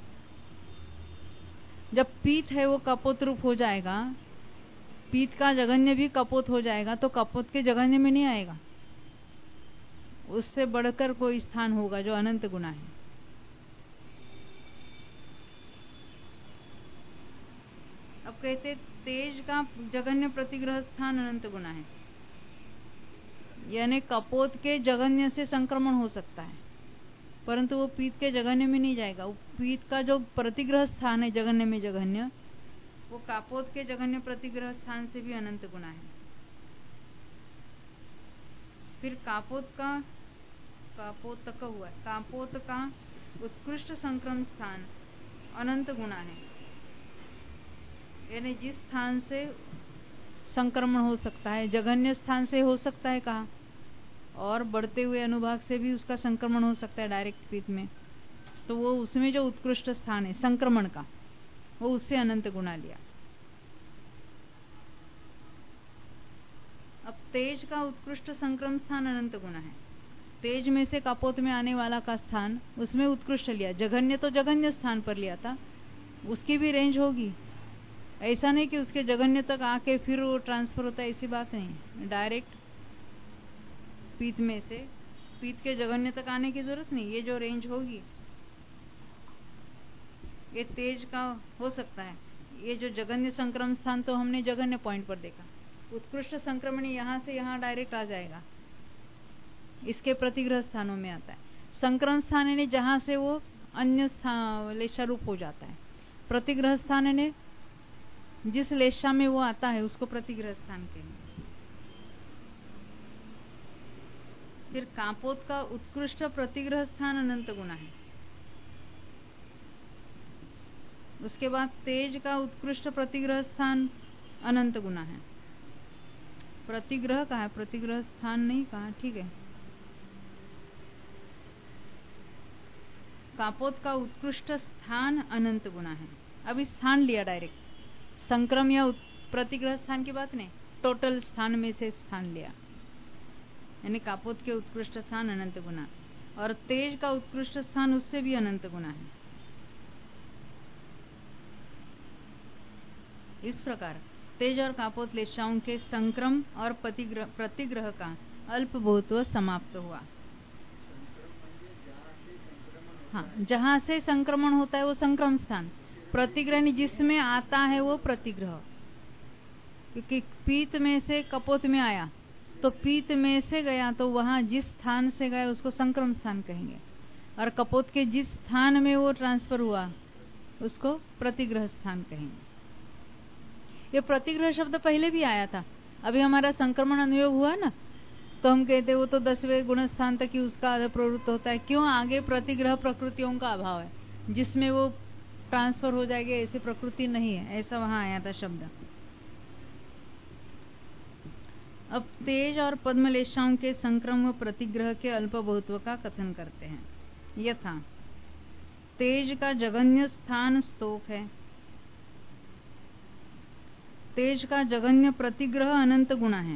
[SPEAKER 1] जब पीत है वो कपोत रूप हो जाएगा, पीत का जघन्य भी कपोत हो जाएगा, तो कपोत के जघन्य में नहीं आएगा, उससे बढ़कर कोई स्थान होगा जो अनंत गुना है। अब कहते तेज का जघन्य प्रतिग्रह स्थान अनंत गुना है, यानी कपोत के जघन्य से संक्रमण हो सकता है परंतु वो पीत के जघन्य में नहीं जाएगा। वो पीत का जो प्रतिग्रह स्थान है जघन्य में जघन्य, वो कापोत के जघन्य प्रतिग्रह स्थान से भी अनंत गुना है। फिर कापोत का उत्कृष्ट संक्रम स्थान अनंत गुना है, यानी जिस स्थान से संक्रमण हो सकता है, जघन्य स्थान से हो सकता है कहा, और बढ़ते हुए अनुभाग से भी उसका संक्रमण हो सकता है डायरेक्ट पीत में, तो वो उसमें जो उत्कृष्ट स्थान है संक्रमण का, वो उससे अनंत गुना लिया। अब तेज का उत्कृष्ट संक्रम स्थान अनंत गुना है। तेज में से कपोत में आने वाला का स्थान उसमें उत्कृष्ट लिया। जघन्य तो जघन्य स्थान पर लिया था, उसकी भी रेंज होगी। ऐसा नहीं कि उसके जघन्य तक आके फिर वो ट्रांसफर होता है, ऐसी बात नहीं। डायरेक्ट पीत में से पीत के जघन्य तक आने की जरूरत नहीं। ये जो रेंज होगी ये तेज का हो सकता है। ये जो जघन्य संक्रमण स्थान तो हमने जघन्य पॉइंट पर देखा, उत्कृष्ट संक्रमण यहां से यहां डायरेक्ट आ जाएगा, इसके प्रतिग्रह स्थानों में आता है। संक्रमण स्थान यानी जहां से वो अन्य लेशा रूप हो जाता है। प्रतिग्रह स्थान यानी जिस लेशा में वो आता है उसको प्रतिग्रह स्थान कहेंगे। फिर कापोत का उत्कृष्ट प्रतिग्रह स्थान अनंत गुना है। उसके बाद तेज का उत्कृष्ट प्रतिग्रह स्थान अनंत गुना है। प्रतिग्रह कहा है, प्रतिग्रह स्थान नहीं कहा, ठीक है। कापोत का उत्कृष्ट स्थान अनंत गुना है। अभी स्थान लिया डायरेक्ट, संक्रम या प्रतिग्रह स्थान की बात नहीं, टोटल स्थान में से स्थान लिया, यानी कापोत के उत्कृष्ट स्थान अनंत गुना, और तेज का उत्कृष्ट स्थान उससे भी अनंत गुना है। इस प्रकार तेज और कापोत लेशाओं के संक्रम और प्रतिग्रह का अल्प बहुत्व समाप्त हुआ। हाँ, जहां से संक्रमण होता है वो संक्रम स्थान, प्रतिग्रह जिसमें आता है वो प्रतिग्रह। क्योंकि पीत में से कपोत में आया तो पीत में से गया तो वहां जिस स्थान से गया उसको संक्रम स्थान कहेंगे, और कपोत के जिस स्थान में वो ट्रांसफर हुआ उसको प्रतिग्रह स्थान कहेंगे। ये प्रतिग्रह शब्द पहले भी आया था, अभी हमारा संक्रमण अनुयोग हुआ ना, तो हम कहते वो तो 10वें गुण स्थान तक ही उसका प्रवृत्त होता है। क्यों? आगे प्रतिग्रह प्रकृतियों का अभाव है जिसमें वो ट्रांसफर हो जाएगी, ऐसी प्रकृति नहीं है, ऐसा वहां आया था शब्द। अब तेज और पद्मलेशाओं के संक्रम व प्रतिग्रह के अल्प बहुत्व का कथन करते हैं। यथा तेज का जघन्य स्थान स्तोक है, तेज का जघन्य प्रतिग्रह अनंत गुना है।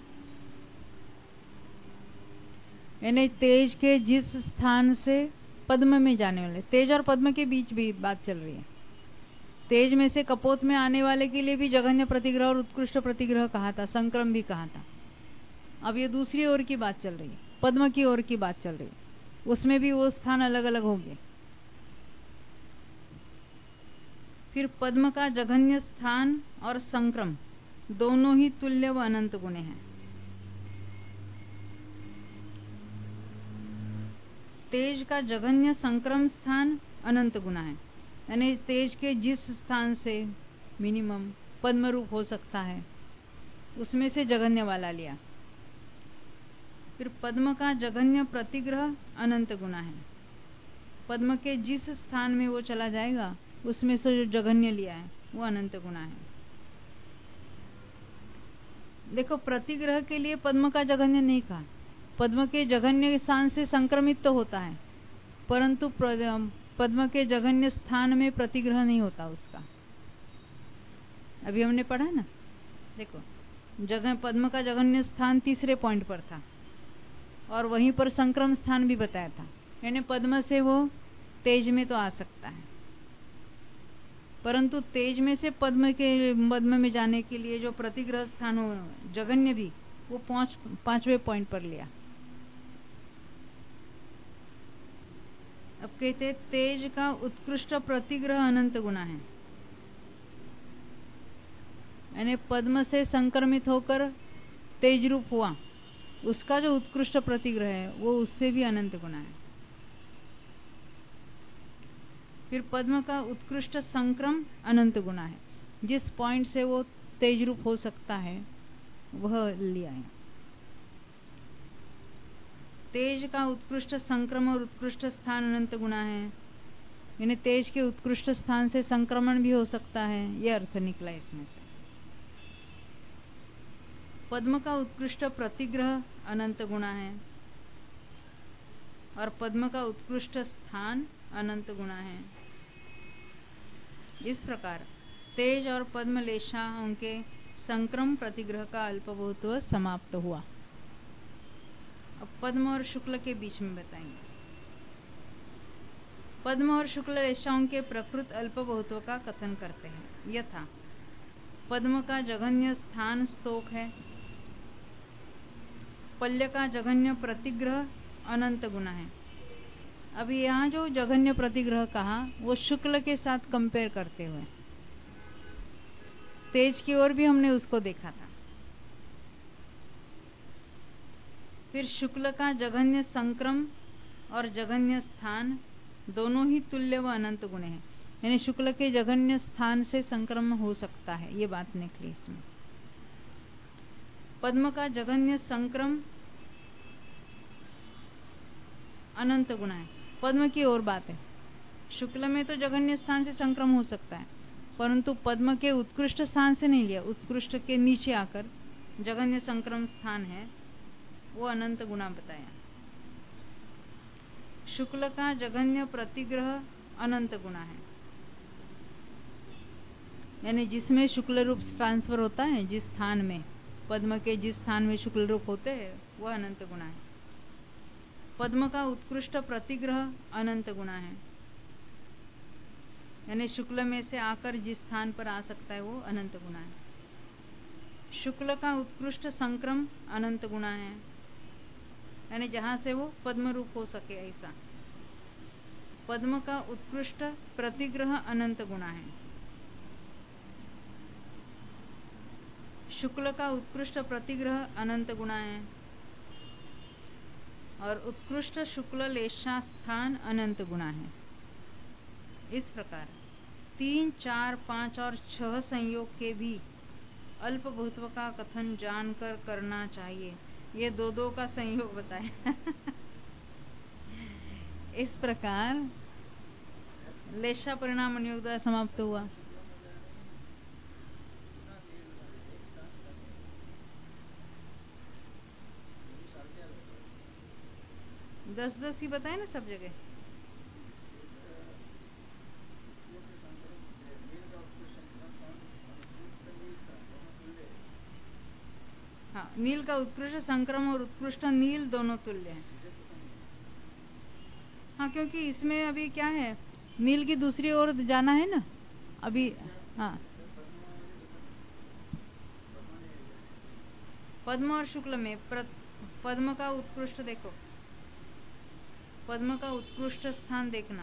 [SPEAKER 1] यानी तेज के जिस स्थान से पद्म में जाने वाले, तेज और पद्म के बीच भी बात चल रही है। तेज में से कपोत में आने वाले के लिए भी जघन्य प्रतिग्रह और उत्कृष्ट प्रतिग्रह कहा था, संक्रम भी कहा था। अब ये दूसरी ओर की बात चल रही है, पद्म की ओर की बात चल रही है, उसमें भी वो स्थान अलग अलग होंगे। फिर पद्म का जघन्य स्थान और संक्रम दोनों ही तुल्य व अनंत गुणे हैं। तेज का जघन्य संक्रम स्थान अनंत गुना है, यानी तेज के जिस स्थान से मिनिमम पद्म रूप हो सकता है उसमें से जघन्य वाला लिया। फिर पद्म का जघन्य प्रतिग्रह अनंत गुना है, पद्म के जिस स्थान में वो चला जाएगा उसमें से जो जघन्य लिया है वो अनंत गुना है। देखो, प्रतिग्रह के लिए पद्म का जघन्य नहीं कहा, पद्म के जघन्य स्थान से संक्रमित तो होता है परंतु पद्म के जघन्य स्थान में प्रतिग्रह नहीं होता उसका। अभी हमने पढ़ा ना, देखो जगह पद्म का जघन्य स्थान तीसरे पॉइंट पर था और वहीं पर संक्रम स्थान भी बताया था, यानी पद्म से वो तेज में तो आ सकता है परंतु तेज में से पद्म में जाने के लिए जो प्रतिग्रह स्थान हो जघन्य भी, वो पांचवें पॉइंट पर लिया। अब कहते तेज का उत्कृष्ट प्रतिग्रह अनंत गुना है, यानी पद्म से संक्रमित होकर तेज रूप हुआ, उसका जो उत्कृष्ट प्रतिग्रह है वो उससे भी अनंत गुना है। फिर पद्म का उत्कृष्ट संक्रम अनंत गुना है, जिस पॉइंट से वो तेज रूप हो सकता है वह लिया है। तेज का उत्कृष्ट संक्रमण और उत्कृष्ट स्थान अनंत गुना है, यानी तेज के उत्कृष्ट स्थान से संक्रमण भी हो सकता है, यह अर्थ निकला इसमें से। पद्म का उत्कृष्ट प्रतिग्रह अनंत गुना है और पद्म का उत्कृष्ट स्थान अनंत गुना है। इस प्रकार तेज और पद्म लेशाओं के संक्रम प्रतिग्रह का अल्पभूत्व समाप्त हुआ। अब पद्म और शुक्ल के बीच में बताएंगे। पद्म और शुक्ल लेशाओं के प्रकृत अल्पभूत्व का कथन करते हैं। यथा पद्म का जघन्य स्थान स्तोक है, पल्य का जघन्य प्रतिग्रह अनंत गुना है। अभी यहाँ जो जघन्य प्रतिग्रह कहा वो शुक्ल के साथ कंपेयर करते हुए, तेज की ओर भी हमने उसको देखा था। फिर शुक्ल का जघन्य संक्रम और जघन्य स्थान दोनों ही तुल्य व अनंत गुण है, यानी शुक्ल के जघन्य स्थान से संक्रमण हो सकता है, ये बात निकली इसमें। पद्म का जघन्य संक्रम अनंत गुण है, पद्म की और बात है। शुक्ल में तो जघन्य स्थान से संक्रम हो सकता है परंतु पद्म के उत्कृष्ट स्थान से नहीं लिया, उत्कृष्ट के नीचे आकर जघन्य संक्रम स्थान है वो अनंत गुना बताया। शुक्ल का जघन्य प्रतिग्रह अनंत गुना है, यानी जिसमें शुक्ल रूप ट्रांसफर होता है, जिस स्थान में पद्म के जिस स्थान में शुक्ल रूप होते हैं वह अनंत गुना है। पद्म का उत्कृष्ट प्रतिग्रह अनंत गुना है, यानी शुक्ल में से आकर जिस स्थान पर आ सकता है वो अनंत गुना है। शुक्ल का उत्कृष्ट संक्रम अनंत गुना है, यानी जहां से वो पद्म रूप हो सके ऐसा। पद्म का उत्कृष्ट प्रतिग्रह अनंत गुना है। शुक्ल का उत्कृष्ट प्रतिग्रह अनंत गुना है और उत्कृष्ट शुक्ल लेशा स्थान अनंत गुना है। इस प्रकार 3, 4, 5 और 6 संयोग के भी अल्पभूत्व का कथन जानकर करना चाहिए। ये दो का संयोग बताया। इस प्रकार लेशा परिणाम अनुयोग द्वारा समाप्त हुआ। दस ही बताए ना सब जगह। हाँ, नील का उत्कृष्ट संक्रम और उत्कृष्ट नील दोनों तुल्य हैं। हाँ, क्योंकि इसमें अभी क्या है, नील की दूसरी ओर जाना है ना अभी। हाँ, पद्म और शुक्ल में पद्म का उत्कृष्ट देखो, पद्म का उत्कृष्ट स्थान देखना।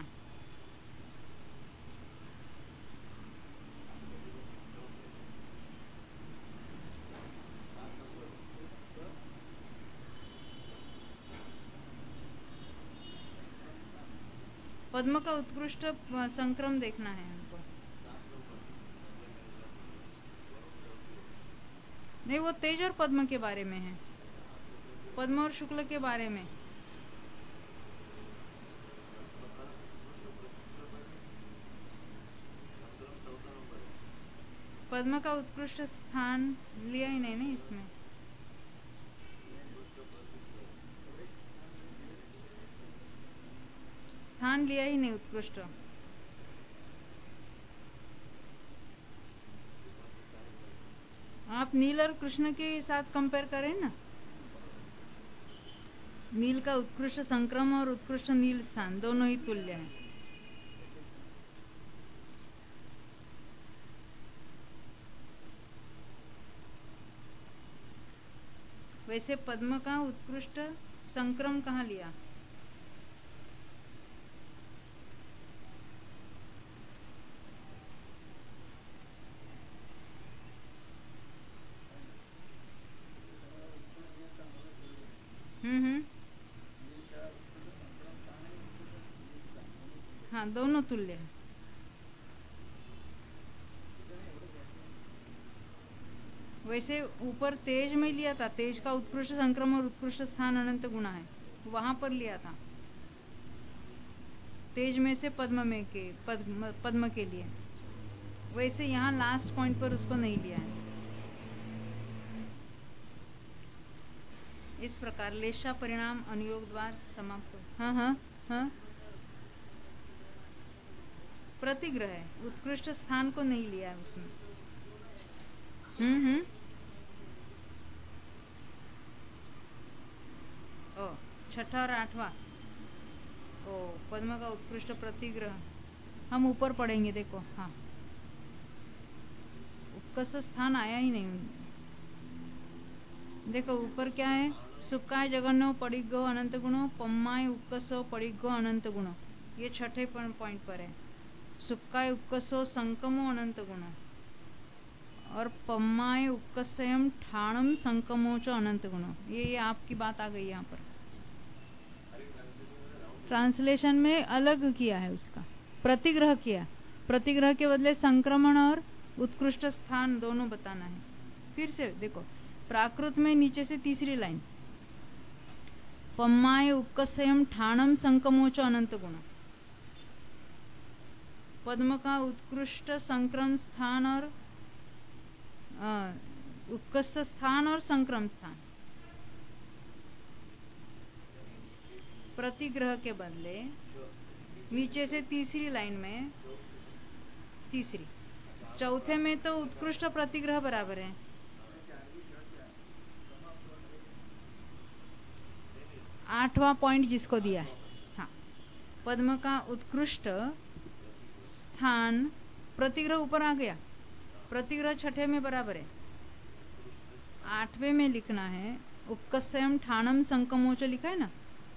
[SPEAKER 1] पद्म का उत्कृष्ट संक्रम देखना है हमको। नहीं, वो तेज और पद्म के बारे में है, पद्म और शुक्ल के बारे में। पद्म का उत्कृष्ट स्थान लिया ही नहीं ना इसमें। स्थान लिया ही नहीं उत्कृष्ट। आप नील और कृष्ण के साथ कंपेयर करें ना, नील का उत्कृष्ट संक्रम और उत्कृष्ट नील स्थान दोनों ही तुल्य हैं। वैसे पद्म का उत्कृष्ट संक्रम कहाँ लिया? हाँ, दोनों तुल्य है। वैसे ऊपर तेज में लिया था, तेज का उत्कृष्ट संक्रम और उत्कृष्ट स्थान अनंत गुणा है, वहां पर लिया था। तेज में से पद्म के लिए। वैसे यहाँ लास्ट पॉइंट पर उसको नहीं लिया है। इस प्रकार लेशा परिणाम अनुयोग द्वार समाप्त। हाँ, प्रतिग्रह है, उत्कृष्ट स्थान को नहीं लिया है उसमें। ओ, छठा और आठवां। ओ, पद्म का उत्कृष्ट प्रतिग्रह हम ऊपर पढ़ेंगे, देखो। हाँ, उत्कृष्ट स्थान आया ही नहीं। देखो ऊपर क्या है, सुक्काय जगन्नो पड़िगो अनंत गुणो, पम्माय उक्कसो पड़िगो अनंत गुणो। ये छठे पॉइंट पर है। सुक्काय उक्कसो संकमो अनंत गुणो और पम्माय उक्कसयम ठाणम संकमो च अनंत गुणो। ये आपकी बात आ गई यहाँ पर। ट्रांसलेशन में अलग किया है, उसका प्रतिग्रह किया। प्रतिग्रह के बदले संक्रमण और उत्कृष्ट स्थान दोनों बताना है। फिर से देखो, प्राकृत में नीचे से तीसरी लाइन, पम्माय उक्कसयम ठाणम संकमो च अनंत गुण। पद्म का उत्कृष्ट संक्रम स्थान और उत्कृष्ट स्थान और संक्रम स्थान। प्रतिग्रह के बदले नीचे से तीसरी लाइन में, तीसरी चौथे में तो उत्कृष्ट प्रतिग्रह बराबर है। आठवां पॉइंट जिसको दिया है। हाँ, पद्म का उत्कृष्ट स्थान, प्रतिग्रह ऊपर आ गया, प्रतिग्रह छठे में बराबर है। आठवें में लिखना है उक्कसयम ठाणम संकमोच, लिखा है ना,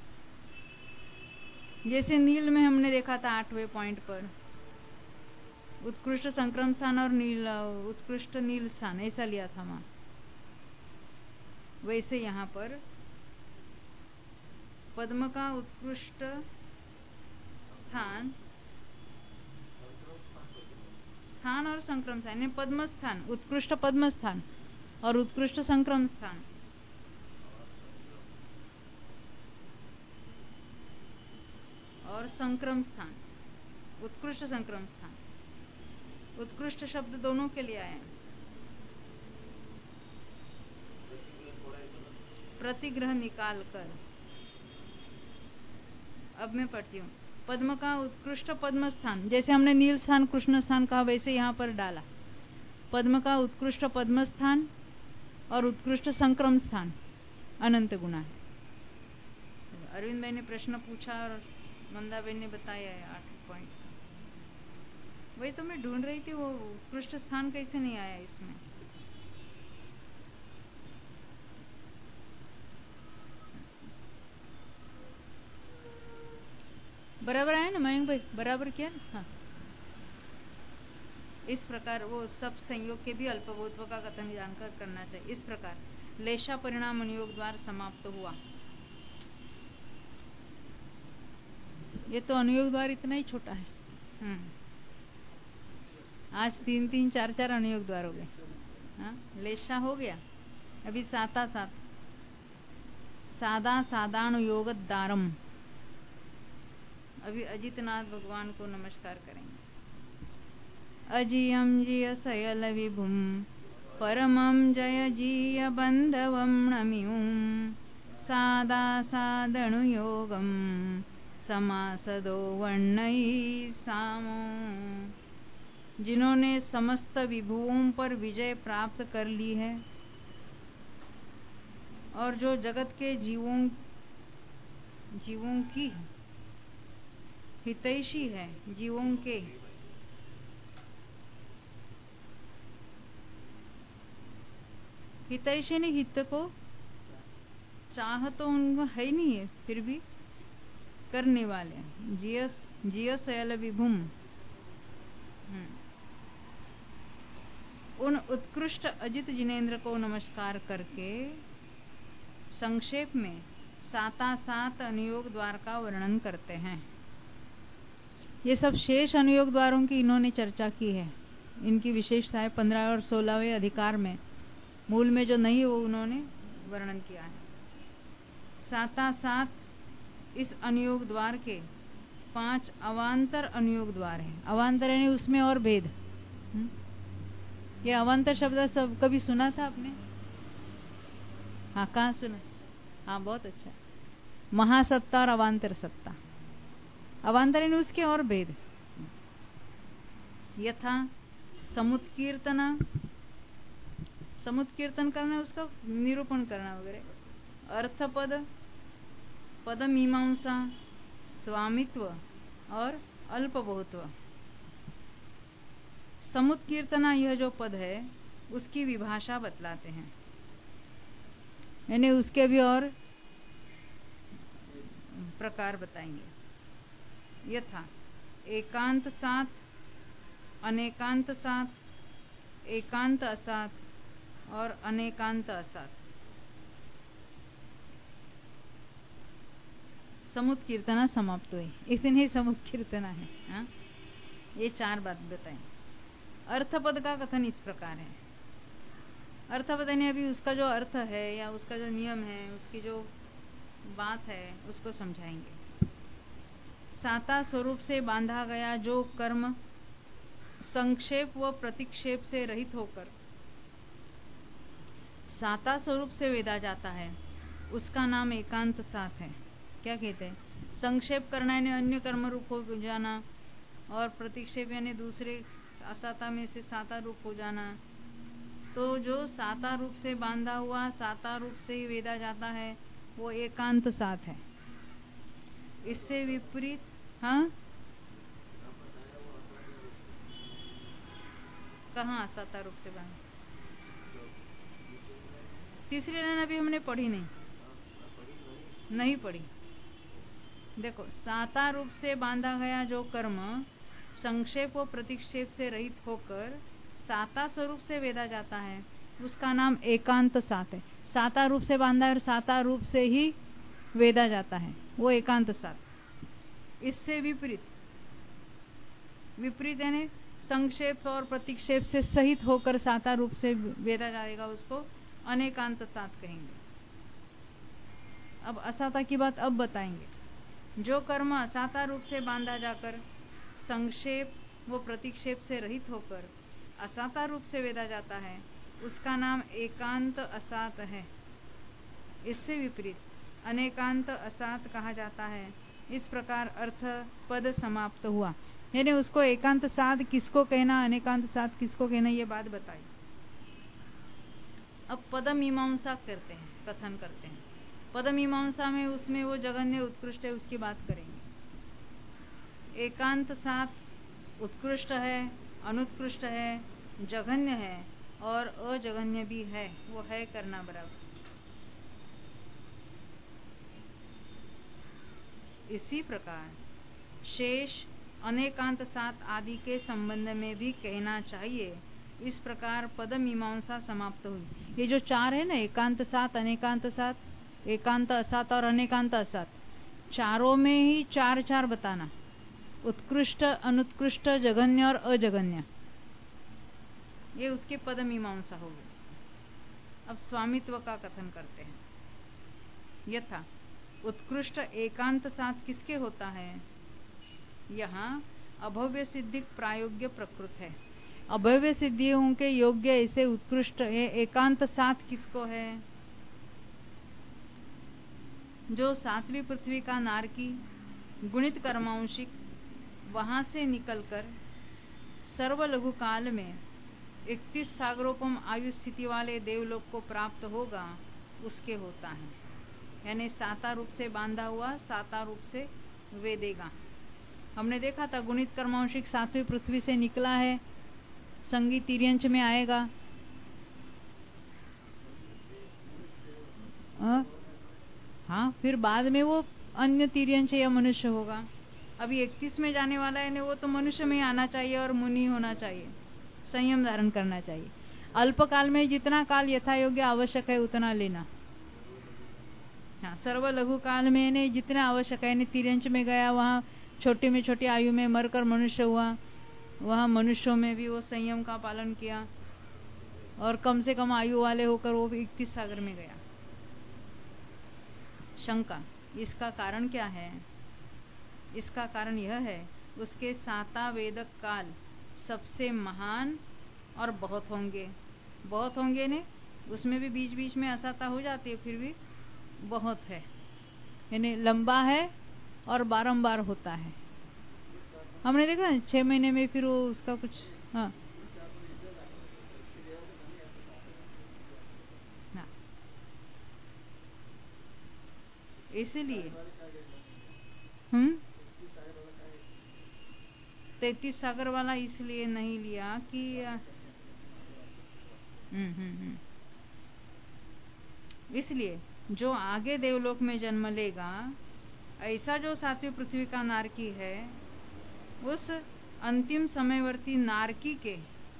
[SPEAKER 1] जैसे नील में हमने देखा था 8वें पॉइंट पर उत्कृष्ट संक्रम स्थान और नील उत्कृष्ट नील स्थान, ऐसा लिया था वहां। वैसे यहाँ पर पद्म का उत्कृष्ट स्थान और संक्रम स्थान, पद्म स्थान, उत्कृष्ट पद्म स्थान और उत्कृष्ट संक्रम स्थान। और संक्रम स्थान, उत्कृष्ट संक्रम स्थान, उत्कृष्ट शब्द दोनों के लिए आए। प्रतिग्रह निकाल कर अब मैं पढ़ती हूँ। पद्म का उत्कृष्ट पद्म स्थान, जैसे हमने नील स्थान कृष्ण स्थान कहा, वैसे यहाँ पर डाला। पद्म का उत्कृष्ट पद्म स्थान और उत्कृष्ट संक्रम स्थान अनंत गुना है। अरविंद भाई ने प्रश्न पूछा और मंदा बहन ने बताया है 8 पॉइंट। वही तो मैं ढूंढ रही थी, वो उत्कृष्ट स्थान कैसे नहीं आया इसमें। बराबर आया ना मयंक भाई, बराबर किया ना। हाँ, इस प्रकार वो सब संयोग के भी अल्पभूत्व का कथन जानकर करना चाहिए। इस प्रकार लेशा परिणाम अनुयोग द्वार समाप्त हुआ। ये तो अनुयोग द्वार इतना ही छोटा है। आज 3-3, 4-4 अनुयोग द्वार हो गए। हाँ, लेशा हो गया, अभी साता सात, सादा सादानुयोग दारम। अभी अजितनाथ भगवान को नमस्कार करेंगे। अजियम जिय सयल विभुम परमं जय जिय बंधवम नमिऊं सादा सादनुयोगम समासदो वर्णई सामो। जिन्होंने समस्त विभुओं पर विजय प्राप्त कर ली है और जो जगत के जीवों की हितैषी है, जीवों के हितैषी ने हित को चाह तो उनको है ही नहीं है, फिर भी करने वाले जिय सयल विभुम। उन उत्कृष्ट अजित जिनेन्द्र को नमस्कार करके संक्षेप में साता सात अनुयोग द्वार का वर्णन करते हैं। ये सब शेष अनुयोग द्वारों की इन्होंने चर्चा की है। इनकी विशेषताएं 15 और 16वें अधिकार में, मूल में जो नहीं वो उन्होंने वर्णन किया है। साता सात इस अनुयोग द्वार के 5 अवान्तर अनुयोग द्वार हैं। अवान्तर यानी उसमें और भेद। ये अवान्तर शब्द सब कभी सुना था आपने? हाँ, कहाँ सुना? हाँ, बहुत अच्छा। महासत्ता और अवान्तर सत्ता। अवान्तर यानी उसके और भेद। यथा समुत्कीर्तना, समुत्कीर्तन करना, उसका निरूपण करना वगैरह। अर्थपद, पदमीमांसा, स्वामित्व और अल्पबहुत्व। समुत्कीर्तना यह जो पद है उसकी विभाषा बतलाते हैं, यानी उसके भी और प्रकार बताएंगे। यथा एकांत सात, अनेकांत सात, एकांत असात और अनेकांत असात। समुत्कीर्तना समाप्त हुई, इसलिए समुत्कीर्तना है। हाँ? ये 4 बात बताएं। अर्थपद का कथन इस प्रकार है। अर्थपद यानी अभी उसका जो अर्थ है या उसका जो नियम है, उसकी जो बात है उसको समझाएंगे। साता स्वरूप से बांधा गया जो कर्म संक्षेप व प्रतिक्षेप से रहित होकर साता स्वरूप से वेदा जाता है, उसका नाम एकांत सात है। क्या कहते हैं? संक्षेप करना यानी अन्य कर्म रूप हो जाना, और प्रतिक्षेप यानी दूसरे असाता में से साता रूप हो जाना। तो जो साता रूप से बांधा हुआ, साता रूप से ही वेदा जाता है, वो एकांत सात है। इससे विपरीत, हाँ, कहाँ साता रूप से बांधा? तीसरी लाइन अभी हमने पढ़ी नहीं पढ़ी। देखो, साता रूप से बांधा गया जो कर्म संक्षेप व प्रतिक्षेप से रहित होकर साता स्वरूप से वेदा जाता है, उसका नाम एकांत सात है। साता रूप से बांधा है और साता रूप से ही वेदा जाता है, वो एकांत सात। इससे विपरीत यानी संक्षेप और प्रतिक्षेप से सहित होकर साता रूप से वेदा जाएगा, उसको अनेकांत सात कहेंगे। अब असाता की बात अब बताएंगे। जो कर्म असाता रूप से बांधा जाकर संक्षेप व प्रतिक्षेप से रहित होकर असाता रूप से वेदा जाता है, उसका नाम एकांत असात है। इससे विपरीत अनेकांत असात कहा जाता है। इस प्रकार अर्थ पद समाप्त हुआ। यानी उसको एकांत सात किसको कहना, अनेकांत सात किसको कहना, ये बात बताई। अब पद मीमांसा करते हैं, कथन करते हैं। पद मीमांसा में उसमें वो जघन्य उत्कृष्ट है, उसकी बात करेंगे। एकांत सात उत्कृष्ट है, अनुत्कृष्ट है, जघन्य है और अजघन्य भी है, वो है करना बराबर। इसी प्रकार शेष अनेकांत सात आदि के संबंध में भी कहना चाहिए। इस प्रकार पद मीमांसा समाप्त हुई। ये जो 4 है ना, एकांत सात, अनेकांत सात, एकांत असात और अनेकांत असात, चारों में ही चार चार बताना, उत्कृष्ट, अनुत्कृष्ट, जघन्य और अजघन्य। ये उसके पद मीमांसा हो गई। अब स्वामित्व का कथन करते हैं। यथा उत्कृष्ट एकांत साथ किसके होता है? यहाँ अभव्य सिद्धि प्रायोग्य प्रकृत है। अभव्य सिद्धियों के योग्य ऐसे उत्कृष्ट एकांत साथ किसको है? जो सातवीं पृथ्वी का नारकी, गुणित कर्मांशिक, वहां से निकलकर सर्वलघु काल में 31 सागरोपम आयु स्थिति वाले देवलोक को प्राप्त होगा, उसके होता है। यानी साता रूप से बांधा हुआ, साता रूप से वेदेगा। हमने देखा था गुणित कर्मांशिक सातवीं पृथ्वी से निकला है, संगी तिर्यंच में आएगा। हाँ, फिर बाद में वो अन्य तिर्यंच या मनुष्य होगा। अभी 31 में जाने वाला है, वो तो मनुष्य में आना चाहिए और मुनि होना चाहिए, संयम धारण करना चाहिए। अल्पकाल में जितना काल यथा योग्य आवश्यक है उतना लेना। हाँ, सर्व लघु काल में जितना आवश्यक है, तिर्यंच में गया, वहाँ छोटी में छोटी आयु में मरकर मनुष्य हुआ, वहाँ मनुष्यों में भी वो संयम का पालन किया और कम से कम आयु वाले होकर वो भी 31 सागर में गया। शंका, इसका कारण क्या है? इसका कारण यह है, उसके साता वेदक काल सबसे महान और बहुत होंगे ने, उसमें भी बीच बीच में असाता हो जाती है, फिर भी बहुत है, यानी लंबा है और बारंबार होता है। हमने देखा 6 महीने में फिर वो उसका कुछ हाँ इसीलिए 33 सागर वाला इसलिए नहीं लिया कि इसलिए जो आगे देवलोक में जन्म लेगा, ऐसा जो सातवीं पृथ्वी का नारकी है, उस अंतिम समयवर्ती नारकी के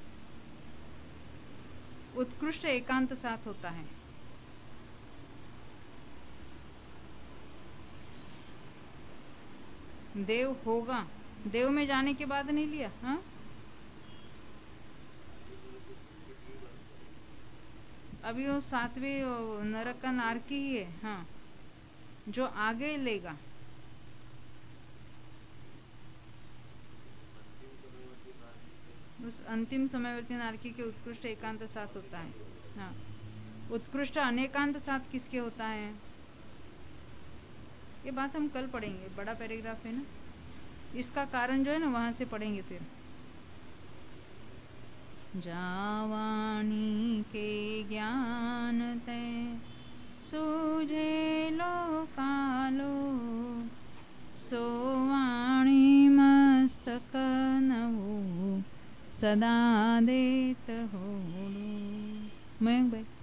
[SPEAKER 1] उत्कृष्ट एकांत साथ होता है। देव होगा, देव में जाने के बाद नहीं लिया। हाँ, अभी वो सातवीं नरक का नारकी ही है। हाँ, जो आगे लेगा उस अंतिम समयवर्ती नारकी के उत्कृष्ट एकांत साथ होता है। हाँ, उत्कृष्ट अनेकांत साथ किसके होता है? ये बात हम कल पढ़ेंगे, बड़ा पैराग्राफ है ना, इसका कारण जो है ना वहां से पढ़ेंगे। फिर जावाणी के ज्ञान ते सूझे लो कालो, सोवाणी मस्तक नवो सदा देत हो। मयंक भाई